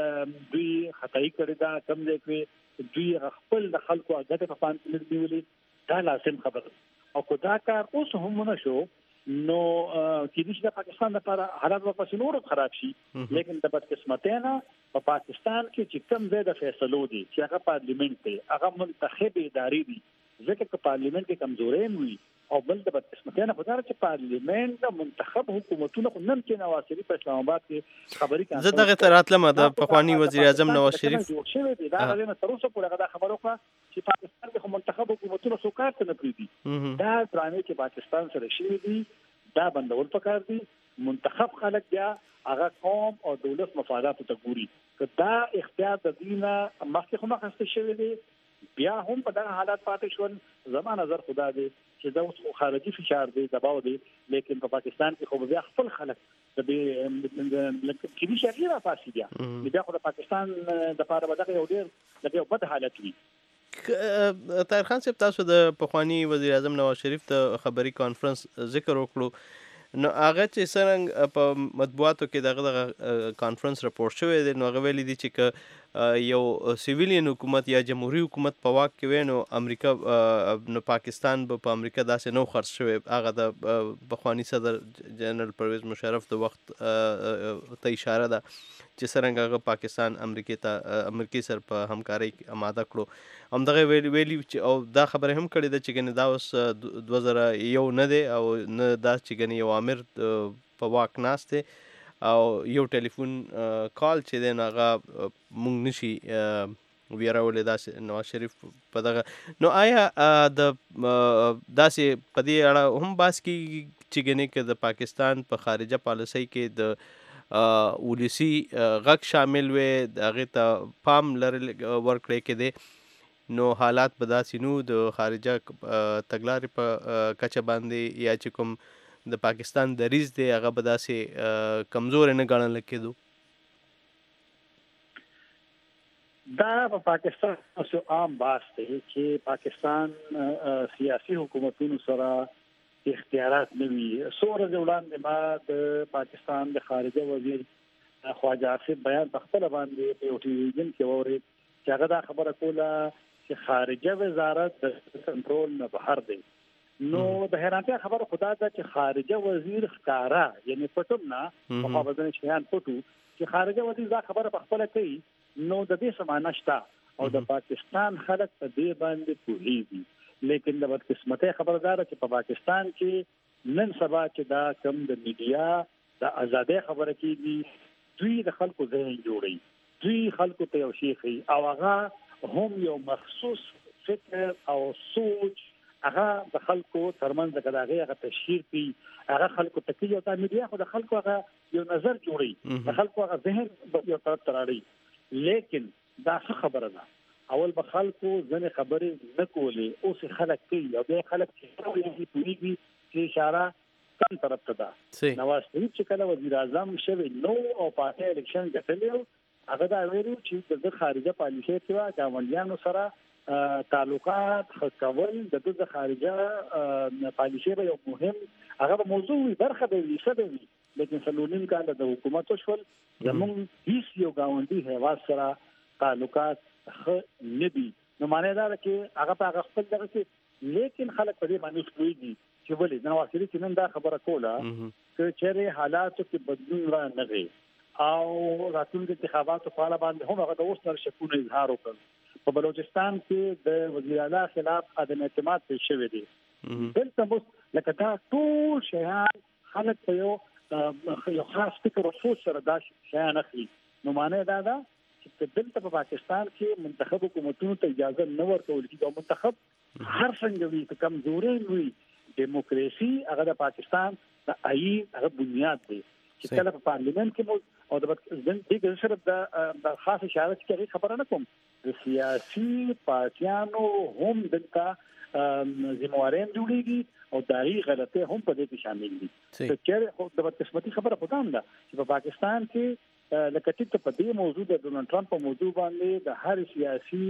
کې دوی خطايي کړې ده کوم ځای کې دوی خپل د خلکو ګټې په پام کې نیولې دا لازم خبره او کو دا کار اوس هم نه شو نو کېدای شي د پاکستان لپاره حالات به پسې نور خراب شي لیکن د بدقسمتۍ نه په پاکستان کې چې کوم ځای د فیصلو دي چې هغه پارلیمنت دی هغه منتخب ادارې دي ځکه چې پارلیمنت کې کمزورۍ وي او بل د بدقسمتۍ نه خو دا چې پارلیمنت د منتخب حکومتونو خو نن کې نواز شریف په اسلام آباد کې خبرې کوي زه دغه ته راتلم د پخواني وزیر اعظم نواز شریف جوړ شوی دی دا غوښنه تر اوسه پورې دا خبره وکړه چې پاکستان کې منتخب حکومتونو څوک نه پریږدي دا درانه چې پاکستان سره شوی دی دا بندول پکار دي منتخب خلک بیا هغه قوم او دولت مفادات ته ګوري که دا اختیار د دینه مخکې خو مخسته شوی دی بیا هم په دغه حالات پاتې شول زما نظر خدا دی چې دا اوس خارجي فشار دی دباو دی لیکن په پاکستان کې خو بیا خپل خلک د دې کلی شهري را پاسي بیا بیا خو د پاکستان د لپاره بدغه یو ډېر د یو بد حالت وي طاهر خان صاحب تاسو د پخوانی وزیر اعظم نواز شریف د خبري کانفرنس ذکر وکړو نو هغه چې څنګه په مطبوعاتو کې دغه دغه کانفرنس راپورټ شوی دی نو هغه ویلي دي چې یو سیویلین حکومت یا جمهوریت حکومت په واک کې وي نو امریکا نو پاکستان به په امریکا داسې نو خرڅ شوی هغه د پخوانی صدر جنرال پرویز مشرف د وخت ته اشاره ده چې څنګه هغه پاکستان امریکا ته امریکا سره په همکاري آماده کړو همدغه ویلي ویلي چې او دا خبره هم کړې ده چې ګنې دا اوس دوه زره یو نه دی او نه دا چې ګنې یو امیر په واک ناست دی او یو ټلیفون کال چې دی نو هغه مونږ نشي ویرولې داسې نواز شریف په دغه نو آیا د داسې په دې اړه هم بحث کېږي چې ګنې که د پاکستان په خارجه پالیسۍ کې د ولسي غږ شامل وي د هغې ته پام لرل ورکړی کېدی نو حالات به داسې نو د خارجه تګلارې په کچه باندې یا چې کوم د پاکستان دریځ دی هغه به داسې کمزور نه ګڼل کېدو دا په پاکستان اوسه عام بحث دی چې پاکستان سیاسي حکومتونو سره اختیارات نه وي سوره وړاندې ما د پاکستان د خارجه وزیر خواجه آصف بیان په خپل باندې په یو ټلویزیون کې ووري چې هغه دا خبره کوله چې خارجه وزارت د کنټرول نه بهر دی نو د حیرانتیا خبره خدا ده چې خارجه وزیر ښکارا یعنی پټم نه په خبرونه شیان پټو چې خارجه وزیر دا خبره په خپل کوي نو د دې سمانه شته او د پاکستان خلک په دې باندې پوهیږي لیکن د بدقسمتۍ خبردار چې په پاکستان کې نن سبا چې دا کم د میډیا د ازادۍ خبره کیږي دوی د خلکو ذهن جوړي دوی خلکو ته یو شي کوي او هغه هم یو مخصوص فکر او سوچ هغه د خلکو ترمنځ د هغه هغه تشهیر کی هغه خلکو تکي او د میډیا خو د خلکو هغه یو نظر جوړي د خلکو هغه ذهن یو طرف تراړي لیکن دا څه خبره ده اول به خلکو ځنه خبرې نه کولې اوس خلک کوي او به خلک چې پوریږي چې اشاره کوم طرف ته ده نواز شریف چې کله وزیر اعظم شوی نو او پاتې الیکشن ګټلو هغه دا ویلو چې د خارجه پالیسي کې د افغانانو سره تعلقات خکول د د خارجه پالیسي یو مهم هغه موضوع برخه به وي څه وي لیکن سلونین کاله د حکومت شول زموږ هیڅ یو گاونډي هوا سره تعلقات خ ندي نو معنی دا چې هغه په خپل دغه کې لیکن خلک په دې باندې کوي چې ولې نواز شریف نن دا خبره کوله چې چیرې حالاتو کې بدلون را نغی او راتلونکي انتخاباتو په اړه باندې هم هغه د اوس تر شکونه اظهار وکړ په بلوچستان کې د وزیر اعلی خلاف عدم اعتماد پیښ شوی دی دلته مو لکه دا ټول شیان خلک په یو یو خاص فکر او سوچ سره دا شیان اخلي نو معنی دا ده چې دلته په پاکستان کې منتخب حکومتونو ته اجازه نه ورکول کیږي او منتخب هر څنګه وي کمزوري وي دیموکراسي هغه د پاکستان د آئین هغه بنیاد دی چې کله په پارلیمنت کې مو او د دې سره د خاص اشاره کوي خبره نه کوم د سیاسي پارټیانو هم دلته ذمہوارین جوړيږي او دایي غلطه هم په دې کې شامل دي چې د بدقسمتي خبره پته ده چې په پاکستان کې لکه چې په دې موضوع د ډونالد ټرمپ په موضوع باندې د هر سیاسي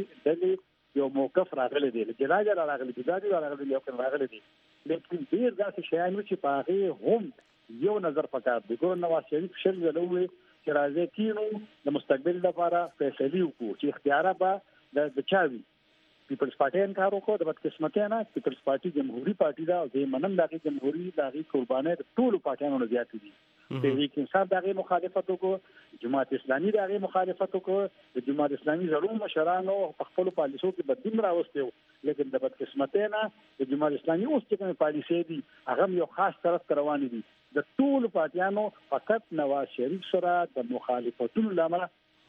ډلې یو موقف راغلی دی چې راځي راغلی دی دا دی راغلی یو کله راغلی دی لیکن ډیر داسې شیان چې په هغه هم یو نظر پکار دی ګور نواز شریف شل ولوي چې راځي کینو د مستقبل لپاره فیصله وکړو چې اختیارات به د چاوي پیپلز پارټي انکار وکړو د بدقسمتۍ نه پیپلز پارټي جمهوریت پارټي دا او د منم دغه جمهوریت دغه قربانۍ ټول پارټیانو نه زیات دي تحریک انصاف دغه مخالفت وکړو جماعت اسلامي دغه مخالفت وکړو د جماعت اسلامي زړو مشرانو په خپل پالیسو کې بدلون راوستي لیکن د بدقسمتۍ نه د جماعت اسلامي اوس چې کوم پالیسي دي هغه یو خاص طرف روان دي د ټول پارټیانو فقط نواز شریف سره د مخالفتونو لامل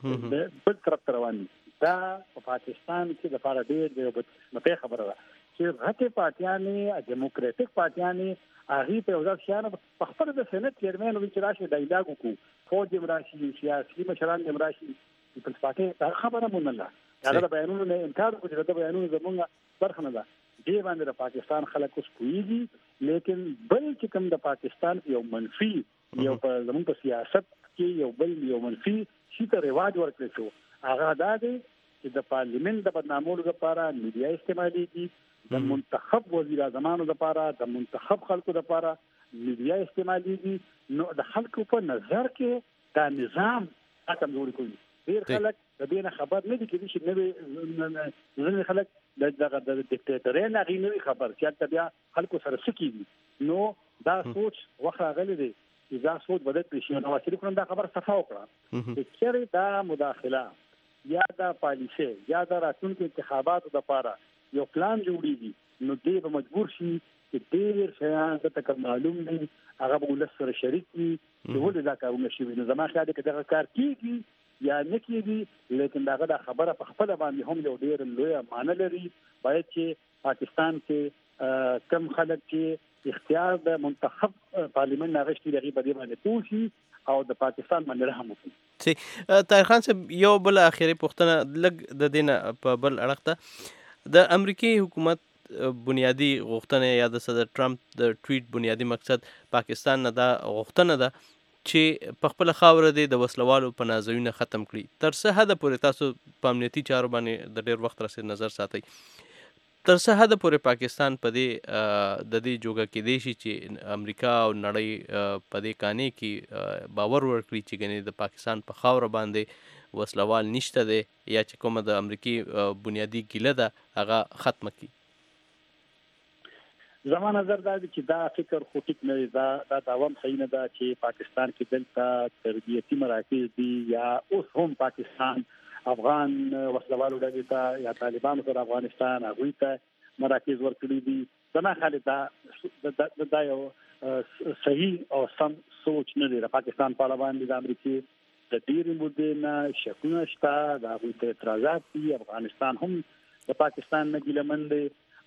د بل طرف روان دي دا په پاکستان کې د لپاره ډېر د بدقسمتۍ خبره ده چې غټه پارټیانې ډیموکراټک پارټیانې هغه په وزارت شانه په خپل د سنت چیرمن وی چې راشي ډایلاګ وکړو فوج مراشي سیاسي مشران مراشي په پاکستان دا خبره مونږ نه هغه بیانونه نه انکار کوي دا بیانونه زمونږ برخه نه ده دې باندې د پاکستان خلک اوس کوي لیکن بل چې کوم د پاکستان یو منفي یو په زمونږ په سیاست کې یو بل یو منفي شي ته رواج ورکړي شو هغه دا دی چې د پارلیمنت د بدنامولو لپاره میډیا استعمالي دي د منتخب وزیر اعظمانو لپاره د منتخب خلکو لپاره میډیا استعمالي دي نو د خلکو په نظر کې دا نظام کمزوري کوي ډیر خلک د دې نه خبر نه دي چې نو نه خلک د دغه د ډیکټیټرۍ نه غوښنه خبر چې بیا خلکو سره سکیږي نو دا سوچ وخت غلې دي چې دا سوچ بدل شي نو چې کوم دا خبر صفا وکړه چې چیرې دا مداخله یا دا پالیسي یا دا راتلونکي انتخاباتو لپاره یو پلان جوړیږي نو دې به مجبور شي چې ډېر شیان ته تک معلوم دي هغه به ول سره شریک دي چې ولې دا کارونه شي نو زما خیال دی چې دا کار کیږي یا نه کیږي لیکن داغه دا خبره په خپل باندې هم یو ډېر لوی معنی لري باید چې پاکستان کې کم خلک چې اختیار د منتخب پارلیمنت ناغشتي لري په دې باندې پوښي او د پاکستان باندې رحم وکړي چې طاهر خان صاحب یو بل اخیری پوښتنه لګ د دینه په بل اړخته د امریکای حکومت بنیادی غوښتنه یا د صدر ټرمپ د ټویټ بنیادی مقصد پاکستان نه دا غوښتنه ده چې په خپل خاور د وسلوالو په نازوینه ختم کړي تر څه حد پورې تاسو په امنیتي چارو باندې د ډېر وخت راځي نظر ساتي تر څه حد پورې پاکستان په دې د دې جوګه کې دی چې امریکا او نړۍ په دې کانې کې باور ورکړي چې ګنې د پاکستان په خاور باندې وسلوال نشته دی یا چې کومه د امریکای بنیادی ګیله ده هغه ختمه کړي زما نظر دا دی چې دا فکر خو ټیک نه دی دا دا داوام صحیح نه ده چې پاکستان کې دلته تربیتي مراکز دي یا اوس هم پاکستان افغان وسلوالو ډلې ته یا طالبانو سره افغانستان هغوی ته مراکز ورکړي دي زما خیال دا دا یو صحیح او سم سوچ نه دی د پاکستان په اړه باندې د امریکای د ډېرې مودې نه شکونه شته د هغوی ته اعتراضات دي افغانستان هم د پاکستان نه ګیلمن دی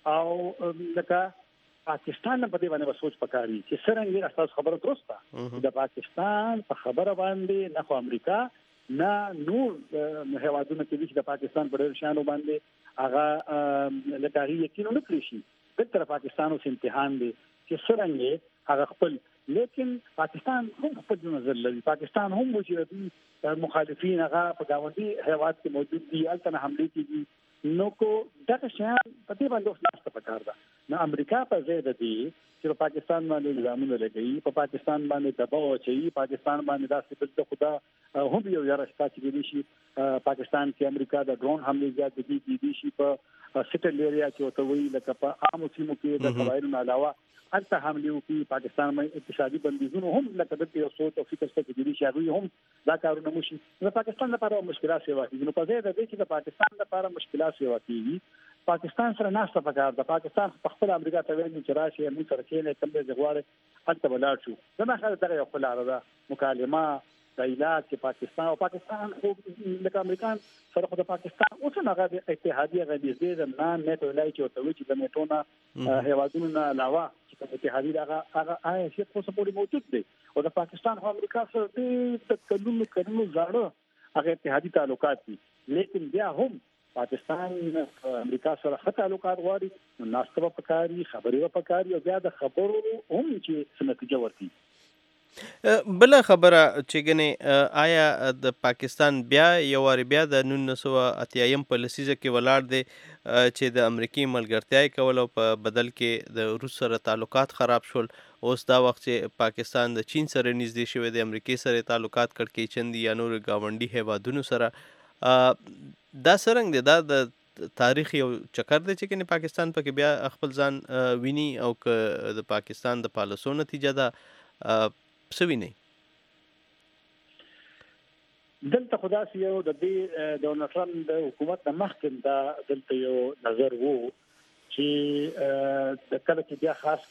او لکه پاکستان په دې باندې سوچ پکاري چې څنګه تاسو خبره درسته د پاکستان په خبره باندې نه خو امریکا نه نور هیوادونه چې د پاکستان په ډېر شانو باندې هغه لکه یقین نه کړی شي د تر پاکستان اوس امتحان دی چې څنګه هغه خپل لیکن پاکستان هم خپل نظر لري پاکستان هم چې مخالفین هغه په گاونډي هیواد کې موجود دي البته حمله کیږي نو کو دغه شان په دې باندې اوس ناشته پکار ده نو امریکا په ځای د دې چې پاکستان باندې نظامونه لګي په پاکستان باندې دباو چي پاکستان باندې داسې بل خدا هم یو یاره شته چې دي شي پاکستان کې امریکا د ډرون حمله زیات دي دي شي په سټل ایریا کې او ته وی لکه په عام سیمو کې د قبایلو علاوه حتی حمله وکي پاکستان باندې اقتصادي بندیزونه هم لکه د یو سوچ او فکر څخه دي چې هغه هم دا کارونه مشي د پاکستان لپاره مشکلات سیوا کیږي نو په ځای د دې چې د پاکستان لپاره مشکلات سیوا کیږي پاکستان سره ناشته پکار د پاکستان په خپل امریکا ته ویل چې راشي موږ سره کې کوم د غواړي حتی بلار شو دا نه خاله دغه خپل عرضه مکالمه د علاج چې پاکستان او پاکستان خو د امریکان سره خو د پاکستان اوس نه غوډه اتحادیه غوډه د نه نټو لای چې او چې د نټو نه هیوادونو نه علاوه چې اتحادیه هغه هغه آی شي په سپوري موجود دی او د پاکستان او امریکا سره د تکلم کړنو زړه هغه اتحادیه تعلقات دي لیکن بیا هم پاکستان امریکا سره ښه تعلقات غواړي نو ناشته په کاری خبرې په کاری او بیا د خبرو هم چې نتیجه ورکړي بل خبره چې ګنې آیا د پاکستان بیا یو واری بیا د نولس سوه اتیایم په لسیزه کې ولاړ دی چې د امریکای ملګرتیا کول او په بدل کې د روس سره تعلقات خراب شول اوس دا وخت چې پاکستان د چین سره نږدې شوی د امریکای سره تعلقات کړکېچن چندي یا نور گاونډي هیوادونو سره دا څرنګه دی دا د تاریخ یو چکر دی چې کني پاکستان پکې بیا خپل ځان ویني او که د پاکستان د پالیسو نتیجه ده سوي نه دلته خدا سي یو د دې ډونالد ټرمپ د حکومت د مخکې دا دلته یو نظر وو چې د کله چې بیا خاص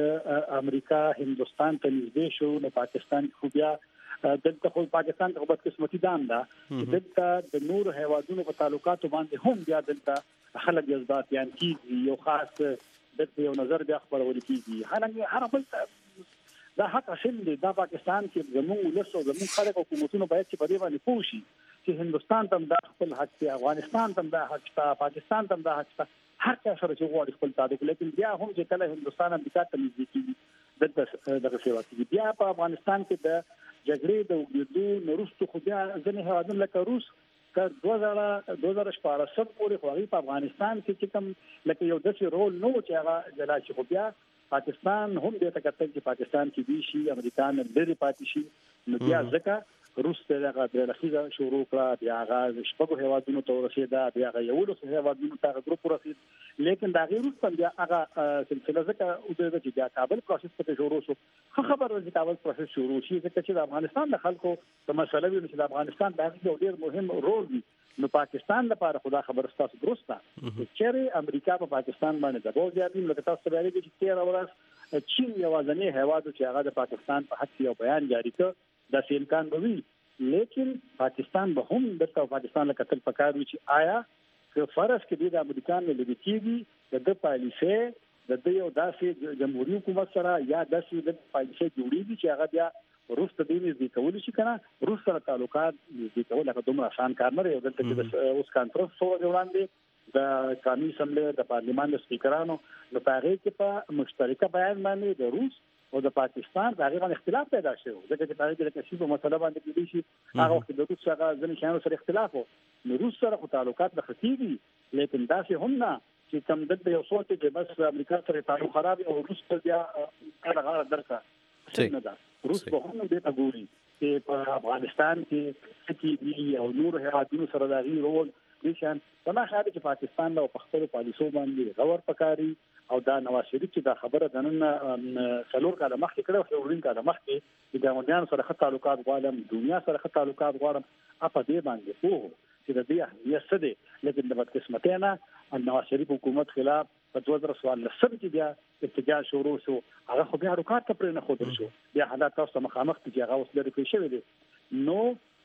کر امریکا هندستان ته نږدې شو نو پاکستان خو بیا دلته خو پاکستان ته بدقسمتي دام ده چې دلته د نور هیوادونو په تعلقاتو باندې هم بیا دلته خلک جذبات یان کیږي یو خاص دلته یو نظر بیا خبرول کیږي حالانکه هر خپل دا حق اصل دی دا پاکستان کې زموږ ولسو زموږ خلک حکومتونو باید چې په دې باندې پوه شي چې هندستان ته دا خپل حق دی افغانستان ته دا حق دی پاکستان ته دا حق دی هر څه سره چې غواړي خپل تعلق لیکن بیا هم چې کله هندستان امریکا ته نږدې کیږي دغه دغه سیوا کوي بیا په افغانستان کې د جګړې د وګړو نورستو خو بیا ځنې هوادن لکه روس تر دوه زره شپاړس پورې خو په افغانستان کې چې کوم لکه یو داسې رول نو چې هغه جلا شي خو بیا پاکستان هم دې ته کتل چې پاکستان کې دي شي امریکایان لري پاتې شي نو بیا ځکه روس ته هغه د لخيزه شروع کړه بیا هغه شپږ هیوادونو ته ورسېدا بیا هغه یو له هیوادونو ته ګروپ ورسېد لیکن دا غیر روس بیا هغه سلسله ځکه او د چې کابل پروسس ته شروع شو خبر د کابل پروسس شروع شي ځکه چې د افغانستان د خلکو په مسله وی چې د افغانستان د یو ډیر مهم رول دی نو پاکستان لپاره خدا خبر ستاسو درسته چې امریکا په پاکستان باندې دباو زیاتین لکه تاسو راځي چې تیر ورځ چین یو ځنې هیواد چې هغه د پاکستان په حق یو بیان جاری کړ د سیمکان بوي لیکن پاکستان به هم د پاکستان له قتل پکارو چې آیا که فرض کې د امریکان له لګیږي د پالیسي د یو داسې جمهوریت حکومت سره یا داسې د پالیسي جوړیږي چې هغه بیا روس ته دې نږدې کول شي کنه روس سره تعلقات نږدې کول هغه دومره آسان کار نه دی دلته چې اوس کانفرنس سره وړاندې د قومي اسمبلی د پارلیمان د سپیکرانو نو هغه کې په مشترکه بیان باندې د روس او د پاکستان د هغه باندې اختلاف پیدا شوی ځکه چې هغه کې د کشي په مسله باندې کې شي هغه وخت د روس سره ځنې شانو سره اختلاف وو نو روس سره خو تعلقات د خطيږي لیکن دا څه هم نه چې کوم د یو څوک چې بس امریکا سره تعلق خراب او روس ته بیا هغه درکا څنګه دا روس په هم دې ته ګوري چې په افغانستان کې چې دی او نور هیوادونو سره د غیر رول نشان په ما خاطر چې پاکستان له خپل پالیسو باندې غور پکاري او دا نواز شریف چې دا خبره د نن څلور کاله مخکې کړو خو ورین کاله مخکې چې د امریکایانو سره خط تعلقات غواړم دنیا سره خط تعلقات غواړم اپ دې باندې په چې د دې اهمیت څه دی لیکن د بدقسمتۍ نه نواز شریف حکومت خلاف په دوه زره سوال لسم کې بیا اتجاه شروع شو هغه خو بیا رکات ته پرې نه خودل شو بیا حالات تاسو مخامخ دي هغه اوس لري کې شوی دی نو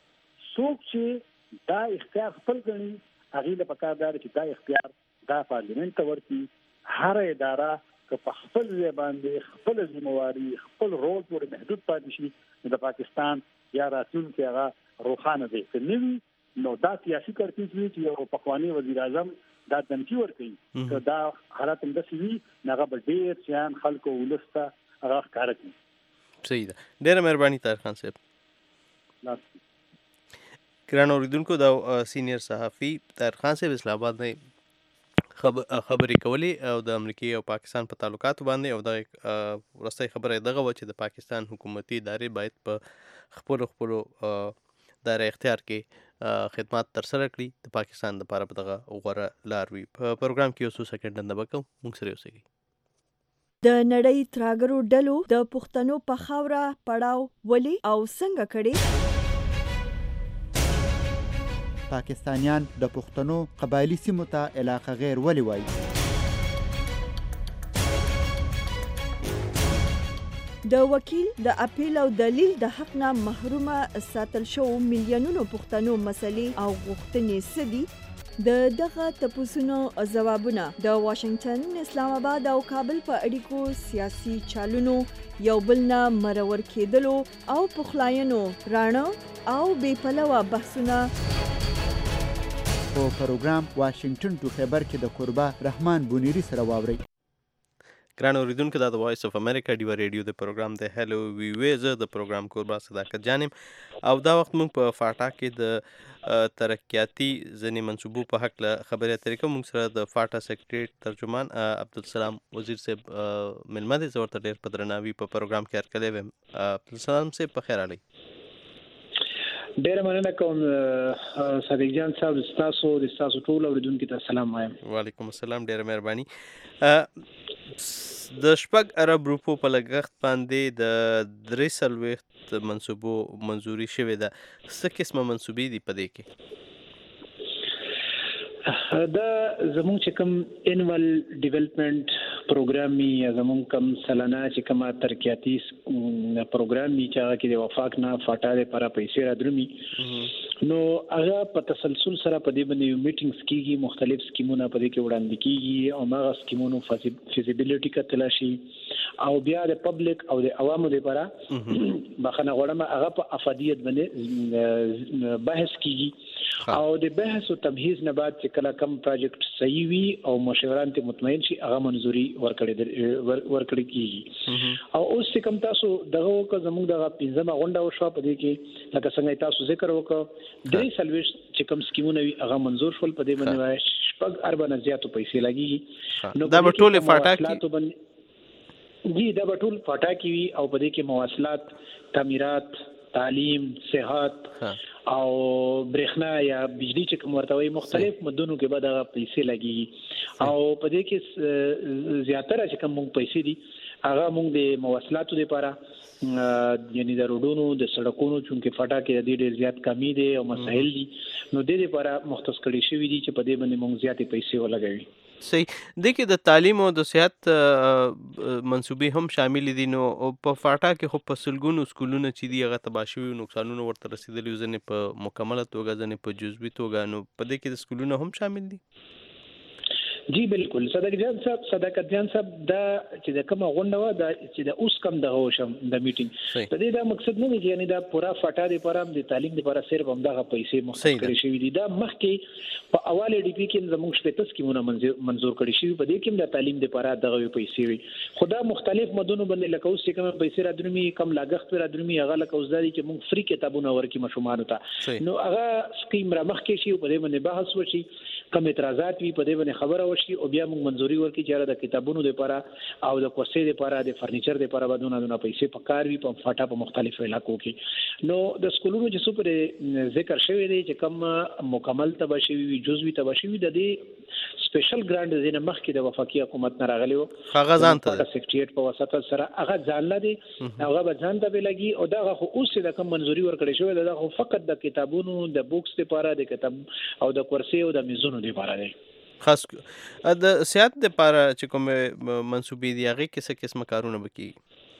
څوک چې دا اختیار خپل غني هغه له پکار دار چې دا اختیار دا پارلیمنت ته ورتي هر اداره که په خپل ځای باندې خپل ذمہواری خپل رول پورې محدود پاتې شي د پاکستان یا راتلونکي هغه روښانه دی. که نوي نو دا سیاسي کړکېچ وي چې یو پخوانی وزیر اعظم دا دمکی ورکوي که دا حالات همداسې وي هغه به ډېر شیان خلکو ولس ته هغه ښکاره کړي. صحیح ده. ډېره مهرباني طاهر خان صاحب. ګرانو اورېدونکو دا سینیر صحافي طاهر خان صاحب اسلام آباد نه خبرې کولې او د امریکې او پاکستان په تعلقاتو باندې او د وروستۍ خبره دغه وه چې د پاکستان حکومتي ادارې باید په خپلو خپلو دایره اختیار کې خدمات ترسره کړي د پاکستان دپاره په دغه غوره لار وي. په پروګرام کې یو څو سکنډ به کوو، موږ سره اوسئ. د نړۍ تراګرو ډلو د پښتنو په خاوره پړاو ولې او څنګه کړي؟ پاکستانیان د پښتنو قبایلی سیمو ته علاقه غیر ولې وایي؟ د وکیل د اپیل او دلیل د حق نه محرومه ساتل شو میلیونونو پښتنو مسلې او غوښتنې څه دي؟ د دغه تپوسونو ځوابونه د واشنگټن، اسلام آباد او کابل په اړیکو سیاسي چالونو یو بل نه مرور کېدلو او پخلاینو راڼه او بې پلوه بحثونه په پروګرام واشنگټن ټو خیبر کې د قربا رحمان بونیری سره واورئ. ګران اوریدونکو دا د وایس اف امریکا ډیوا ریډیو د پروګرام د هلو وی وی زه د پروګرام قربا صداقت جانم او دا وخت موږ په فاټا کې د ترقیاتي ځینې منصوبو په حق له خبرې اترې کوو. موږ سره د فاټا سیکرټریټ ترجمان عبدالسلام وزیر صاحب مېلمه دی. زه ورته ډېر په درناوي په پروګرام کې هرکلی ویم. عبدالسلام صاحب په خیر راغلی. ډېره مننه کوم صادق جان صاحب، ستاسو د ستاسو ټول اوریدونکو ته سلام وایم. وعلیکم السلام. ډېره مهرباني. د شپږ ارب روپو په لګښت باندې د درې څلوېښت منصوبو منظوري شوې ده. څه قسمه منصوبې دي په دې کې؟ دا زموږ چې کوم انوال ډیولپمنٹ پروګرام یا زموږ کوم سلانه چې کومه ترقیاتي پروګرام چې هغه کې د وفاق نه فاټا لپاره پیسې رادرومي، نو هغه په تسلسل سره په دې باندې یو میټینګز کیږي، مختلف سکیمونه په دې کې وړاندې کیږي او هغه سکیمونو فیزیبিলিټي کتل شي او بیا د پبلک او د عوامو لپاره بخنه غوړم هغه په افادیت باندې بحث کیږي او د بحث او تمهیز نه بعد چې کله کم پروجیکټ صحیح وي او مشاوران ته مطمئن شي هغه منظوري ورکړي ورکړي کیږي. او اوس چې کوم تاسو دغه وک زموږ دغه پنځمه غونډه وشو په دې کې لکه څنګه تاسو ذکر وکړ درې سلويش چې کوم سکیمونه وي هغه منظور شول په دې باندې شپږ اربع زیاتو پیسې لګيږي. نو دا به ټول فاټا کې جی دا به ټول فاټا کې وي او په دې کې مواصلات، تعمیرات، تعلیم، صحت او برېښنا یا بجلی چې کوم ورته وي مختلف مدونو کې به دا پیسې لګي او په دې کې زیاتره چې کوم پیسې دي هغه موږ د مواصلاتو لپاره یعنی د روډونو د سړکونو چونکه فاټا کې د ډېر زیات کمی دي او مسایل دي نو د دې لپاره مختص کړي شوی دي چې په دې باندې موږ زیاتې پیسې ولګوي. صحیح. د کې د تعلیم او د صحت منصوبې هم شامل دي. نو په فاټا کې خو په سلګونو سکولونه چې دي هغه تباه شوي، نقصانونه ورته رسیدلي، ځینې په مکمله توګه ځینې په جزوي توګه. نو په دې کې د سکولونه هم شامل دي؟ جی بالکل. صدق جان صاحب صدقت جان صاحب دا چې د کومه غونډه و دا چې د اوس کم دغه وشم د میټینګ د دې دا مقصد نه دی چې یعنی دا پورا فاټا دی لپاره د تعلیم لپاره صرف هم دغه پیسې مختص کړي شوی دي. دا مخکې په اواله ډي پی کې زموږ شپږ سکیمونه منظور کړي شوی، په دې کې د تعلیم لپاره دغه پیسې وي. خدا مختلف مدونو باندې لکه اوس چې کوم پیسې را درومي کم لاګښت را درومي هغه لکه اوس دا چې موږ فری کتابونه ورکړي مشومان ته، نو هغه سکیم را مخکې شي په دې باندې بحث وشي، کم اعتراضات وي په دې باندې خبره وشي او بیا موږ منظوري ورکړي چې د کتابونو لپاره او د کوسې لپاره د فرنیچر لپاره بدونه دونه پیسې پکار وي په فاټا په مختلفو علاقو کې. نو د سکولونو چې څو پر ذکر شوی دی چې کم مکمل تباشوي وي، جزوي تباشوي، د دې سپیشل ګرانټ د نه مخکې د وفاقي حکومت نه راغلی و هغه ځان ته سیکریټریټ په واسطه سره هغه ځان لدی هغه به ځان ته لګي او دا خو اوس د کوم منظوري ورکړی شوی دا خو فقط د کتابونو د بوکس لپاره د کتاب او د کورسي او د میزونو لپاره دی. خاص د صحت لپاره چې کوم منسوبې دي هغه کې څه قسم کارونه وکړي؟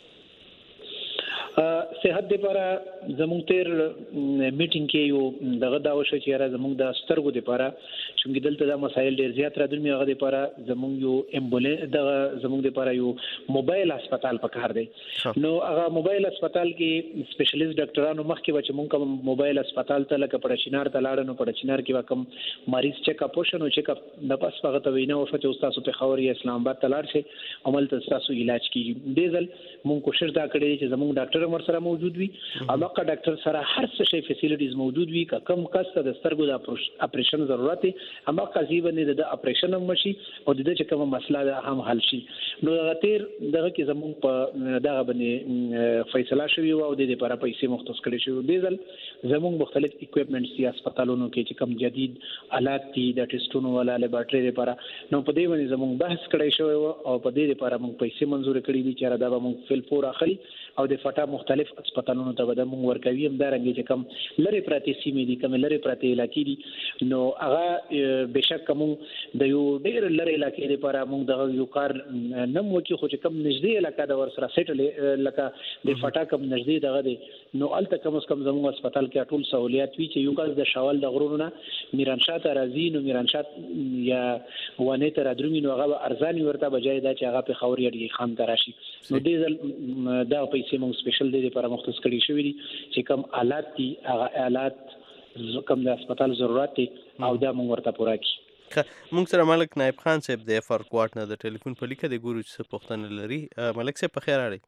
صحت لپاره زموږ تیر میټینګ کې یو دغه دا وشو چې را زموږ د سترګو لپاره چې دلته دا مسایل ډیر زیات راځي هغه لپاره زموږ یو امبولانس دغه زموږ لپاره یو موبایل هسپتال پکار دی نو هغه موبایل هسپتال کې سپیشلیست ډاکټرانو مخکې و چې موږ کوم موبایل هسپتال ته لکه پړچینار ته لاړو نو پړچینار کې وکم مریض چیک اپ وشنو چیک اپ د پس هغه ته وینه او چې تاسو په خوري اسلام آباد ته لاړ شي عمل تاسو علاج کیږي دې ځل موږ کوشش دا کړی چې زموږ ډاکټر مر سره موجود وي هغه ډاکټر سره هر څه شی فیسیلیټیز موجود وي کم کس ته د سترګو د اپریشن ضرورت هغه قضیه باندې د اپریشن هم شي او د دې چې کومه مسله ده هم حل شي نو هغه تیر دغه کې زموږ په دغه باندې فیصله شوی او د دې لپاره پیسې مختص کړي شو دې ځل زموږ مختلف اکوپمنټس دي هسپتالونو کې چې کوم جدید آلات دي د ټیسټونو ولا لیبارټری لپاره نو په دې باندې زموږ بحث کړی شو او په دې لپاره موږ پیسې منزور کړې دي چې را دا موږ فل پور اخلي او د فټا مختلف هسپتالونو ته به موږ ورکوي هم دا رنګ چې کوم لری پراتی سیمې دي کوم لری پراتی علاقې دي نو هغه بشک کوم د یو ډیر لری علاقې لپاره موږ د یو کار نم وکي خو چې کوم نږدې علاقې د ور سره سیټل لکه د فټا کوم نږدې دغه دي نو الته کم از کم زموږ هسپتال کې ټول سہولیات وي چې یو کس د شوال د غرونو نه میرانشاه ته راځي نو میرانشاه یا ونه ته راځي نو هغه ارزاني ورته بجای دا چې هغه په خوري اړي خام تراشي نو دې دا پیسې موږ سپیشل دې لپاره مختص کړی شوې دي چې کوم آلات دي هغه آلات کوم د هسپتال ضرورت دي او دا موږ ورته پوره کړو موږ سره ملک نائب خان صاحب د اف ار کوارټ نه د ټلیفون په لیکه د ګورو چې پښتنه لري ملک صاحب په خیر اړي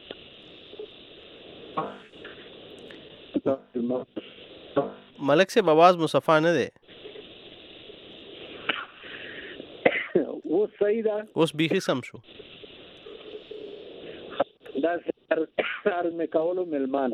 ملک صاحب आवाज مصفا نه ده و صحیح ده اوس بیخي سم شو دا سر سر مې کولو ملمانه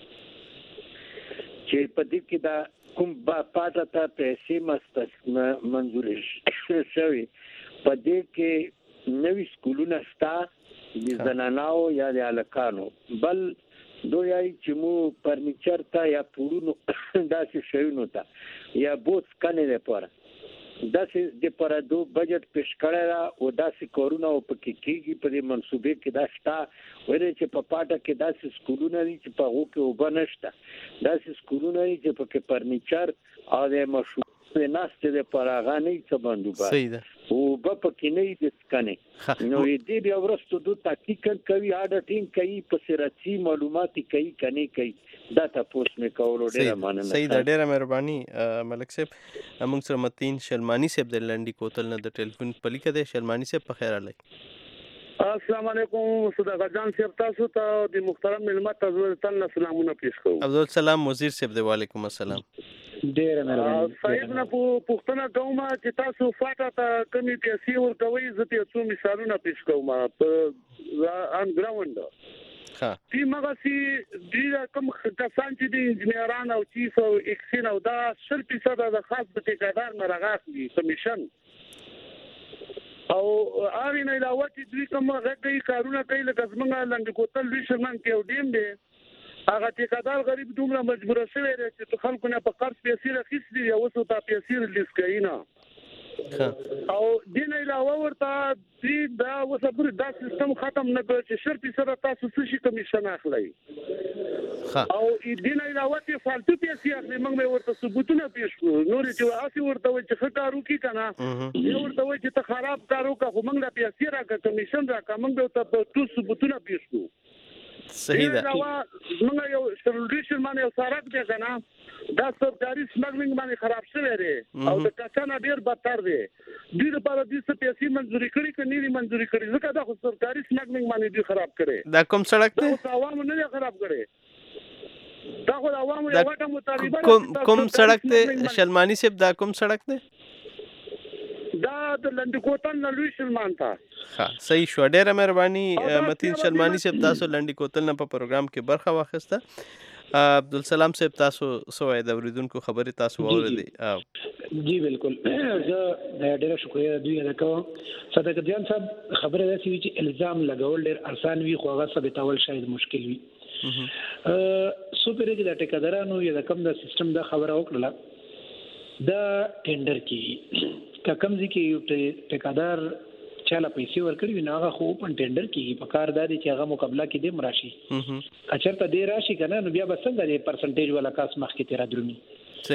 چې په دې کې دا کوم با پاته ته پیسې مستس منظورې شوی په دې کې نوې سکولونه ستا د زنانو یا د الکانو بل دوی چې مو فرنیچر ته یا پورونو داسې شوینو ته یا بوت کنه لپاره داسې د پردو بجټ پیش کړی را او داسې کورونه او پکې کېږي په دې منصوبې کې دا شته وایي چې په پاټه کې داسې سکولونه دي چې په هغو کې اوبه نشته داسې سکولونه دي چې پکې فرنیچر او د مشروب ناستې دپاره هغه نه وي څه بندوبست اوبه پکې نه وي د څښنې نو دې بیا وروسته دو تحقیق کوي اډټینګ کوي په سرچي معلومات کوي کني کوي دا تاسو مې کولو ډیره مننه صحیح ده ډیره مهرباني ملک صاحب موږ سره متین شلمانی صاحب د لنډي کوتل نه د ټلیفون په لیکه ده شلمانی صاحب په خیر علي السلام علیکم صدقت جان صاحب تاسو ته د محترم ملمت تاسو ته سلامونه پیښ کوم عبدالسلام وزیر صاحب د وعلیکم السلام ډیره مهرباني صاحب نه پوښتنه کوم چې تاسو فاټه ته کمی پیسې ورکوي زه ته څو مثالونه پیښ کوم په ان ګراوند ها چې مګه سي د کوم کسان چې د انجنیران او چیف او اکسین او دا شل فیصد د خاص د ټیکادار مرغاس دي کمیشن او هغه نه علاوه چې دوی کوم غږی کارونه کوي لکه څنګه لنډ کوتل دوی شرمن کې او ډیم دی هغه ټیکادار غریب دومره مجبور شوی دی چې خلکو نه په قرض پیسې راخیستي دي او څو ته پیسې ریلیز کوي نه او دین علاوه ورته دې دا وسبر دا سیستم ختم نه کړ چې شرط سره تاسو څه شي کمیشن اخلي او دین علاوه چې فالتو پیسې اخلي موږ به ورته ثبوتونه پیښ کړو نور چې اسی ورته و چې خکارو کی کنه یو ورته و چې ته خراب کارو کا خو موږ د پیسې راکړه کمیشن راکړه موږ به ته ټول ثبوتونه پیښ کړو صحیح ده موږ یو سولوشن باندې یو سارک دی کنه دا سرکاري سمګلینګ باندې خراب شوی دی او د کچانه ډیر بدتر دی دوی لپاره د څه پیسې منځوري کړي کني نه منځوري کړي ځکه دا خو سرکاري سمګلینګ باندې دی خراب کړي دا کوم سړک دی دا عوام نه خراب کړي دا خو عوام یو وټه مطالبه کوم کوم سړک دی شلمانی صاحب دا کوم سړک دی دا د لنډ کوتل نه لوی شلمان تا ها صحیح شو ډیره مهرباني متین شلمانی صاحب تاسو لنډ کوتل نه په پروګرام کې برخه واخیسته عبدالسلام صاحب تاسو سوای د اوریدونکو خبرې تاسو واورېدې جی بالکل زه ډیره شکریا دوی نه کوم صدقت جان صاحب خبره ده چې الزام لګول ډیر آسان وي خو هغه ثابتول شاید مشکل وي سو پرې چې د ټیکادارانو یا د کم د سیستم د خبره وکړه دا ټینډر کې کا کم ځکه یو ټیکادار چاله پیسې ورکړي نه هغه خو په ټینډر کې په کار دادي چې هغه مقابله کې د مراشي اچرته دی راشي کنه نو بیا به څنګه د پرسنټیج ولا کاس مخ کې تیرا درومي صحیح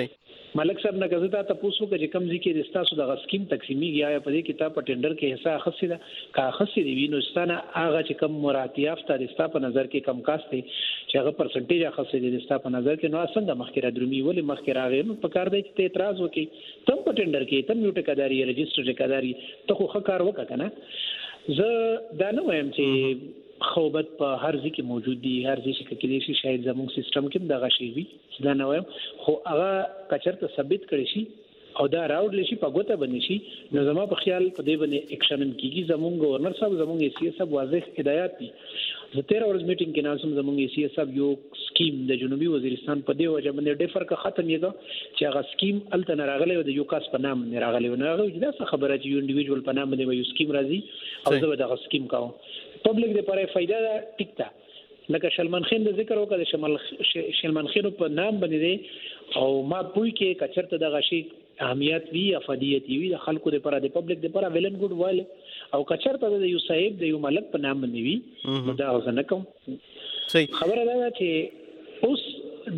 ملک صاحب نه غزتا ته پوسو کې کم ځکه د تاسو د غسکیم تقسیمیږي یا په دې کتاب په ټندر کې حصہ خاصه ده کا خاصه دی وینو ستانه هغه چې کم مراتیاف ته د تاسو په نظر کې کم کاست دي چې هغه پرسنټیج خاصه دي د تاسو په نظر کې نو څنګه مخکره درومي ولې مخکره راغی نو په کار دی چې اعتراض وکړي تم په ټندر کې تم یو ټکداري رجستر ټکداري ته خو ښه کار وکړه کنه زه دا نه وایم چې خوبت په هر ځای کې موجود دي هر ځای کې کې شي شاید زموږ سیستم کې دغه شی وي دا نه وایم خو هغه کچرته ثابت کړي شي او دا راوړل شي په ګوته باندې شي نو زما په خیال په دې باندې اکشن کیږي زموږ گورنر صاحب زموږ ای سی صاحب واضح هدایت دي زه تیر ورځ میټینګ کې ناسم زموږ ای سی صاحب یو سکیم د جنوبي وزیرستان په دی وجه باندې ډیفر کا ختم یېګو چې هغه سکیم الته نه راغلی د یو کاس په نام نه راغلی نه هغه دا څه خبره چې یو انډیویډوال په نام باندې یو سکیم راځي او زه دا سکیم کوم پبلک د پاره فائدہ ټیک تا لکه شلمان خان د ذکر وکړه شمال شلمان خان په نام باندې او ما پوي کې کچرته د غشي اهمیت وی افادیت وی د خلکو لپاره د پبلک لپاره ویل ان ګډ وایل او کچرته د یو صاحب د یو ملک په نام باندې وی نو دا غوښنه کوم صحیح خبره ده چې اوس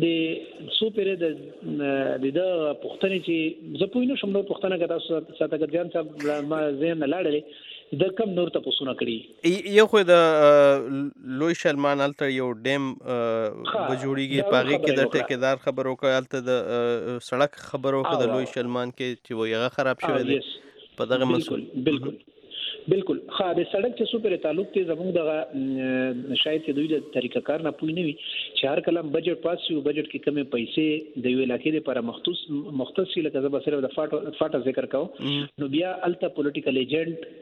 د سوپر د د پښتنې چې زه پوینو شم نو پښتنه کدا ساته ګرځان صاحب ما زین لاړلې د کم نور ته پوسونه کړی یو خو د لوی شلمان الته یو ډیم بجوړیږي پاغي کې د ټیکدار خبرو کې الته د سړک خبرو کې د لوی شلمان کې چې و یغه خراب شوی دی په دغه مسول بالکل بالکل خا د سړک چې سو پر تعلق ته زموږ د شاید چې دوی د طریقه کار نه پوي نه وي چې هر کلم بجټ پاس یو بجټ کې کمې پیسې د یو علاقې لپاره مختص مختص لکه زه به صرف د فاټ فاټ ذکر کوم نو بیا الته پولیټیکل ایجنټ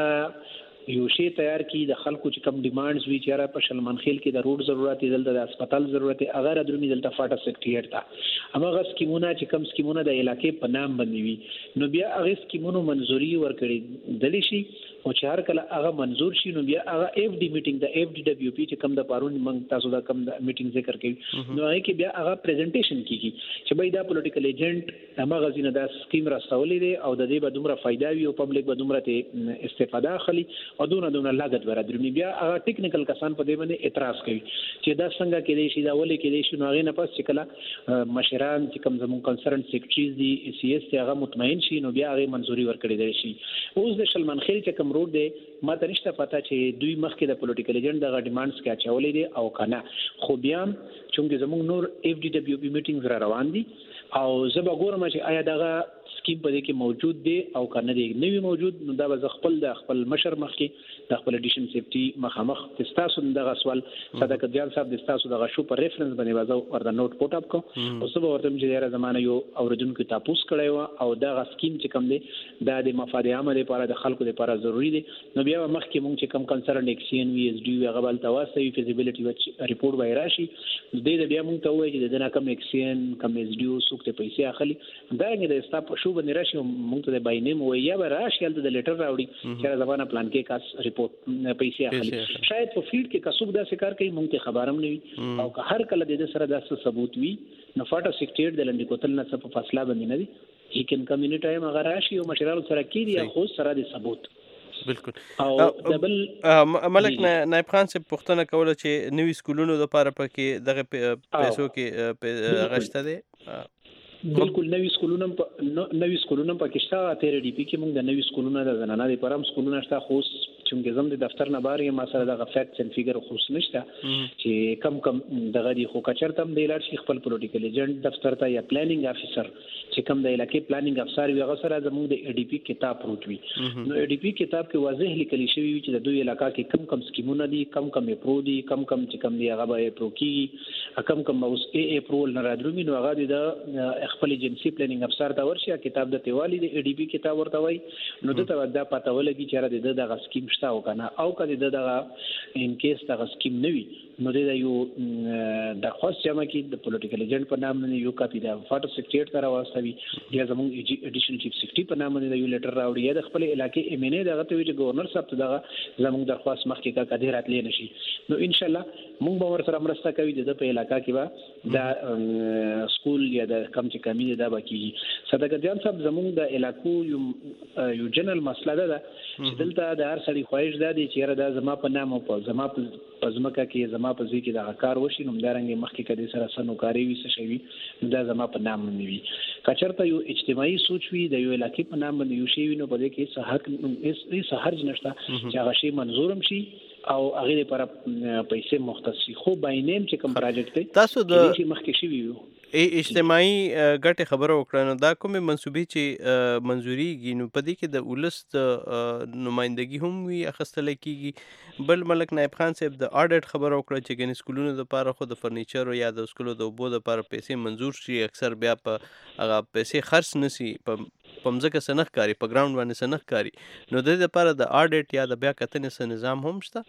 هغه یو شی تیار کی د خلکو چې کم ډیمانډز وی چې را په شلمان خیل کې د روډ ضرورت دي د هسپتال ضرورت هغه را درومي دلته فاټا سیکټریټ تا هغه سکیمونه چې کم سکیمونه د علاقې په نام باندې وي نو بیا هغه سکیمونو منزوري ورکړي دلی شي او چې هر کله هغه منزور شي نو بیا هغه اف ډي میټینګ د اف ډي دبليو پی چې کم د پارون منګ تاسو دا کم د میټینګ ذکر کوي نو هغه کې بیا هغه پریزنټیشن کیږي چې بای دا پولیټیکل ایجنټ هغه غزینه دا سکیم راستولې دي او د دې به دومره فائدہ وي او پبلک به دومره ته استفاده اخلي او دونه دونه لاګت ورادرمي بیا هغه ټیکنیکل کسان په دې باندې اعتراض کوي چې دا څنګه کېدای شي دا ولې کېدای شي نو هغه نه پس چې کله مشران چې کم زمون کنسرن سیکریټریز دي سی اس ته هغه مطمئن شي نو بیا هغه منزوري ورکړي دی شي اوس د شلمان خیل چې کم روډ دی ما ته نشته پته چې دوی مخکې د پولیټیکل ایجنټ دغه ډیمانډز کې اچولې دي او کنه خو بیا چې زموږ نور اف ډي دبليو پی میټینګز را روان دي او زه به ګورم چې آیا دغه سکیم په دې کې موجود دی او کنه دی نوی موجود نو دا به خپل د خپل مشر مخکې د خپل اډیشن سیفټي مخامخ تاسو دغه سوال صدق جان صاحب د تاسو دغه شو پر ریفرنس باندې وځو ورته نوٹ پوت اپ کو او څه به ورته چې ډیره زمانه یو اوریدونکو تاسو کړی او دغه سکیم چې کوم دی دا د مفاد عامه لپاره د خلکو لپاره ضروری دی نو بیا مخکې مونږ چې کم کنسرن ایکسین وی اس ډي هغه بل تواسي فیزیبিলিټي ریپورت وای راشي د دې بیا مونږ ته وایي چې د نه کم ایکسین کم اس ډي سوکته پیسې اخلي دا نه د ستا په شو باندې راشي مونږ ته د باینیم وای یا به راشي هلته د لیټر راوړي چې زمانه پلان کې کاس ریپورت پیسې اخلي شاید په فیلډ کې کسب دا کار کوي مونږ ته خبرم نه وي او که هر کله د سره د ثبوت وي نو فاټا سیکټریټ د لنډی کوتل نه څه په فاصله باندې نه دي هی کین کمیونټي ټایم هغه راشي او مشرانو سره کیږي خو سره د ثبوت بالکل او دبل ملک نائب خان سے پښتنه کوله چې نوې سکولونو لپاره پکې دغه پیسو کې غشته دي بالکل نوې سکولونه نوې سکولونه پاکستان تیر ډي پی کې موږ د نوې سکولونو د زنانه لپاره سکولونه شته خو چې زم د دفتر نه بار یې ما سره د فیکټس اند فیګر خو نشته چې کم کم دغه دی خو کچرته هم د لار شي خپل پولیټیکل ایجنټ دفتر ته یا پلانینګ افیسر چې کم د علاقې پلانینګ افسر وي هغه سره زموږ د ای ډي پی کتاب پروت وي نو ای ډي پی کتاب کې واضح لیکل شوی وي چې د دوی علاقې کې کم کم سکیمونه دي کم کم اپرو دي کم کم چې کم دی هغه به اپرو کیږي کم کم اوس ای اپرول نه راځي نو هغه د خپل ایجنسی پلانینګ افسر ته ورشي کتاب د تیوالي د ای ډي پی کتاب ورته وای نو دته دا پته ولګي چې را د دغه سکیم شته او کنه او کله دغه ان کیس دغه سکیم نه وي نو د یو د خاص جمع کې د پولیټیکل ایجنټ په نام باندې یو کاپی د فاټو سیکریټریټ ته راوستوي یا زموږ اډیشنل چیف سیکریټری په نام باندې یو لیټر راوړي یا د خپل علاقې ایم ان ای دغه ته چې گورنر صاحب ته دغه زموږ درخواست مخکې کا کډی راتلې نشي نو ان شاء الله موږ به ور سره مرسته کوي د په علاقې کې به د سکول یا د کم چې کمی دا باقي صدق جان صاحب زموږ د علاقو یو یو جنرال مسله ده چې دلته د هر سړي خواهش ده چې را د زما په نام او په زما په پزماکه کې زما په ځای کې د کار وشي نو مدارنګ مخکې کدي سره سنوکاری وي څه شي نو دا زما په نام نه وي کچرته یو اجتماعي سوچ وي د یو علاقې په نام باندې یو شی وي نو په دې کې څه حق هیڅ حرج نشته چې هغه شی منظورم شي او هغه لپاره پیسې مختص شي خو باینیم چې کوم پروجیکټ دی تاسو د مخکې شي وي اجتماعي ګټه خبره وکړه نو دا کومه منسوبي چې منزوريږي نو په دې کې د ولست نمائندګي هم وي اخستل کیږي بل ملک نائب خان صاحب د اډیټ خبره وکړه چې ګنې سکولونو د لپاره خو د فرنیچر یا د سکولو د وبو د لپاره پیسې منزور شي اکثر بیا په هغه پیسې خرڅ نسی په پمځکه سنخ کاری په ګراوند باندې سنخ کاری نو د دې لپاره د اډیټ یا د بیا کتنې سره نظام هم شته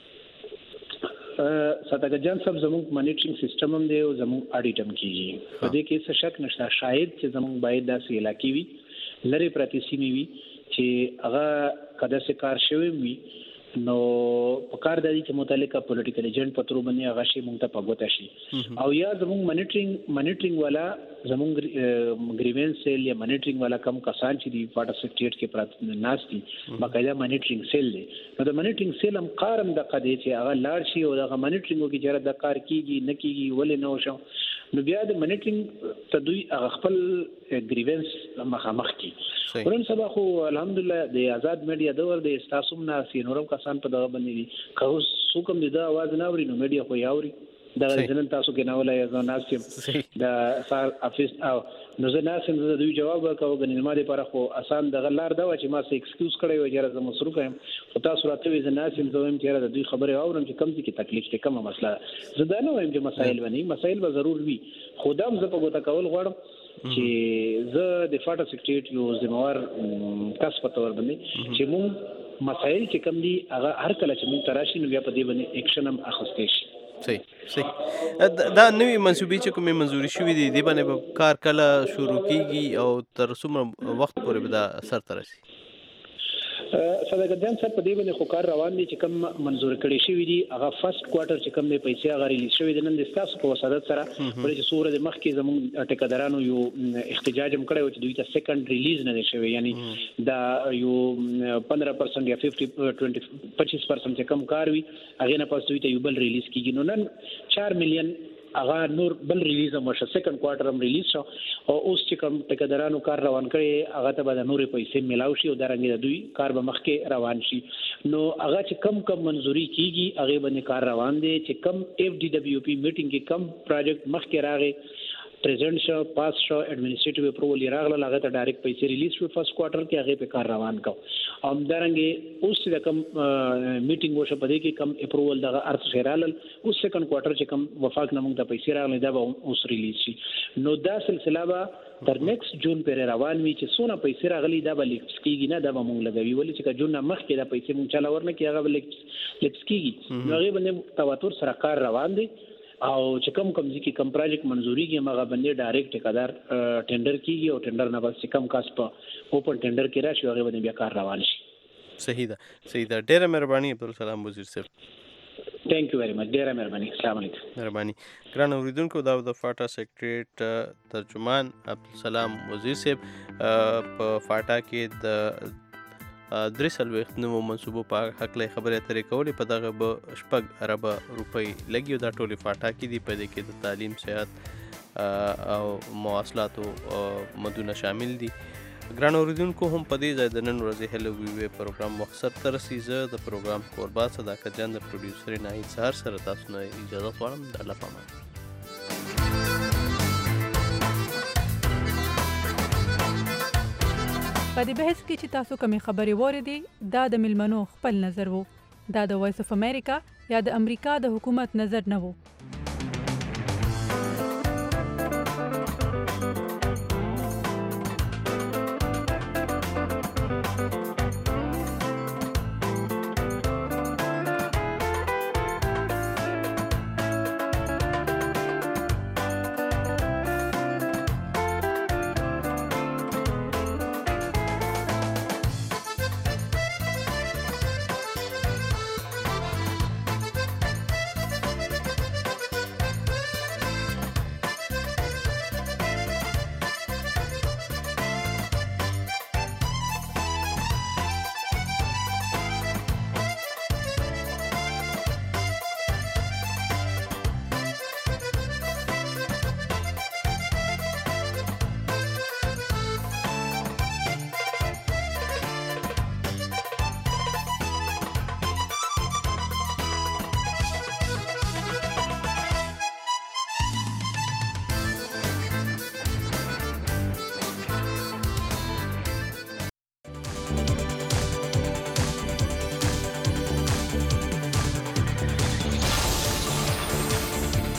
صدقه جان صاحب زموږ مانیټرینګ سیستم هم دی او زموږ اډیټ هم کیږي په دې کې څه شک نشته شاید چې زموږ باید داسې علاقې وي لری پرتی سیمې وي چې هغه کده سه کار شوی وي نو په کار د دې متعلقه پولیټیکل ایجنټ پترو باندې هغه شی مونږ ته پګوتا شي او یا زموږ مانیټرینګ مانیټرینګ والا زموږ ګریوینس سیل یا مانیټرینګ والا کم کسان چې دی پارټ سیکریټ کې پرات ناشتي باقاعده مانیټرینګ سیل دی نو د مانیټرینګ سیل هم کارم د قضیه چې هغه لاړ شي او د مانیټرینګ کې جره د کار کیږي نه کیږي ولې نه وشو نو بیا د مانیټرینګ ته دوی هغه خپل ګریوینس مخامخ کی ورن سبا خو الحمدلله د آزاد میډیا دور د استاسوم نه سینورم کسان په دغه باندې دي خو څوک هم د आवाज نه اوري نو میډیا خو یاوري دا ځنن تاسو کې نه ولای ځو ناسم دا سار افیس او نو زه ناسم د دوی جواب ورکاو غنې ما لپاره خو آسان د غلار دا و چې ما سه ایکسکیوز کړی و جره زه مصروف یم خو تاسو راته وې زه ناسم زویم چې د دوی خبره اورم چې کم څه کې تکلیف ته کومه مسله زه دا نه وایم چې مسائل ونی مسائل به ضرور وي خدام زه په ګوته کول غواړم چې زه د فاټا سیکریټ یو ذمہوار کس په تور باندې چې مون مسائل چې کم دي هغه هر کله چې مون تراشي نو بیا په دې باندې اکشن هم اخستې شي صحیح صحیح دا نوې منسوبي چې کومې منزوري شوې دي د باندې به کار کله شروع کیږي او تر څومره وخت پورې به دا سر ته رسي صدقه جان صاحب په دې باندې خو کار روان دي چې کوم منزور کړي شوی دي هغه فرست کوارټر چې کوم پیسې هغه ریلیز شوی دي نن د تاسو په وسادت سره ولې چې سوره د مخ کې زموږ ټیکادارانو یو احتجاج هم کړی و چې دوی ته سیکنډ ریلیز نه شوی یعنی دا یو پندرہ پرسنٹ یا پچاس پچیس پرسنٹ چې کم کار وي هغه نه پس دوی ته یو بل ریلیز کیږي نو نن چار میلیون هغه نور بل ریلیز هم شو سیکنډ کوارټر هم ریلیز شو او اوس چې کوم ټیکادارانو کار روان کړي هغه ته به نور پیسې ملاوي شي او درنګ دوی کار به مخکې روان شي نو هغه چې کم کم منزوري کیږي هغه باندې کار روان دي چې کم اف ډي دبليو پی میټینګ کې کم پروجیکټ مخکې راغی پریزنټ شو پاس شو اډمنسټریټیو اپروول راغله هغه ته ډایرکټ پیسې ریلیز شو فرست کوارټر کې هغه په کار روان کو او درنګ اوس د کم میټینګ وشو په دې کې کم اپروول دغه ارث شرال اوس سیکنډ کوارټر چې کم وفاق نمونږ ته پیسې راغلي دا به اوس ریلیز شي نو دا سلسله به تر نیکسټ جون پورې روان وي چې څونه پیسې راغلي دا به لیکس کیږي نه دا به مونږ لګوي ولې چې جون نه مخکې دا پیسې مونږ چلا ورنه کې هغه به لیکس کیږي نو هغه باندې تواتر سره کار روان دي او چې کم کم ځکه کم پروجیکټ منزوري کې هغه باندې ډایرکټ ټیکادار ټینډر کیږي او ټینډر نه بس کم کاس په اوپن ټینډر کې راشي هغه باندې بیا کار روان شي صحیح ده صحیح ده ډیره مهرباني عبدالسلام وزیر صاحب ثانک یو ویری مچ ډیره مهرباني السلام علیکم مهرباني ګران اوریدونکو دا د فاټا سیکریټریټ ترجمان عبدالسلام وزیر صاحب په فاټا کې د درې څلوېښت نوو منصوبو په هکله خبرې اترې کولې په دغه به شپږ اربه روپۍ لګي او دا ټولې فاټا کې دي په دې کې د تعلیم صحت او مواصلاتو مدونه شامل دي ګران اوریدونکو هم په دې ځای د نن ورځې هلو وی وی پروګرام مقصد ته رسي زه د پروګرام کوربا صداقت جان د پروډیوسر ناهید سهار سره تاسو نه اجازه غواړم د الله په امان په دې بحث کې چې تاسو کومې خبرې واورېدې دا د ملمنو خپل نظر وو دا د وایس اف امریکا یا د امریکا د حکومت نظر نه وو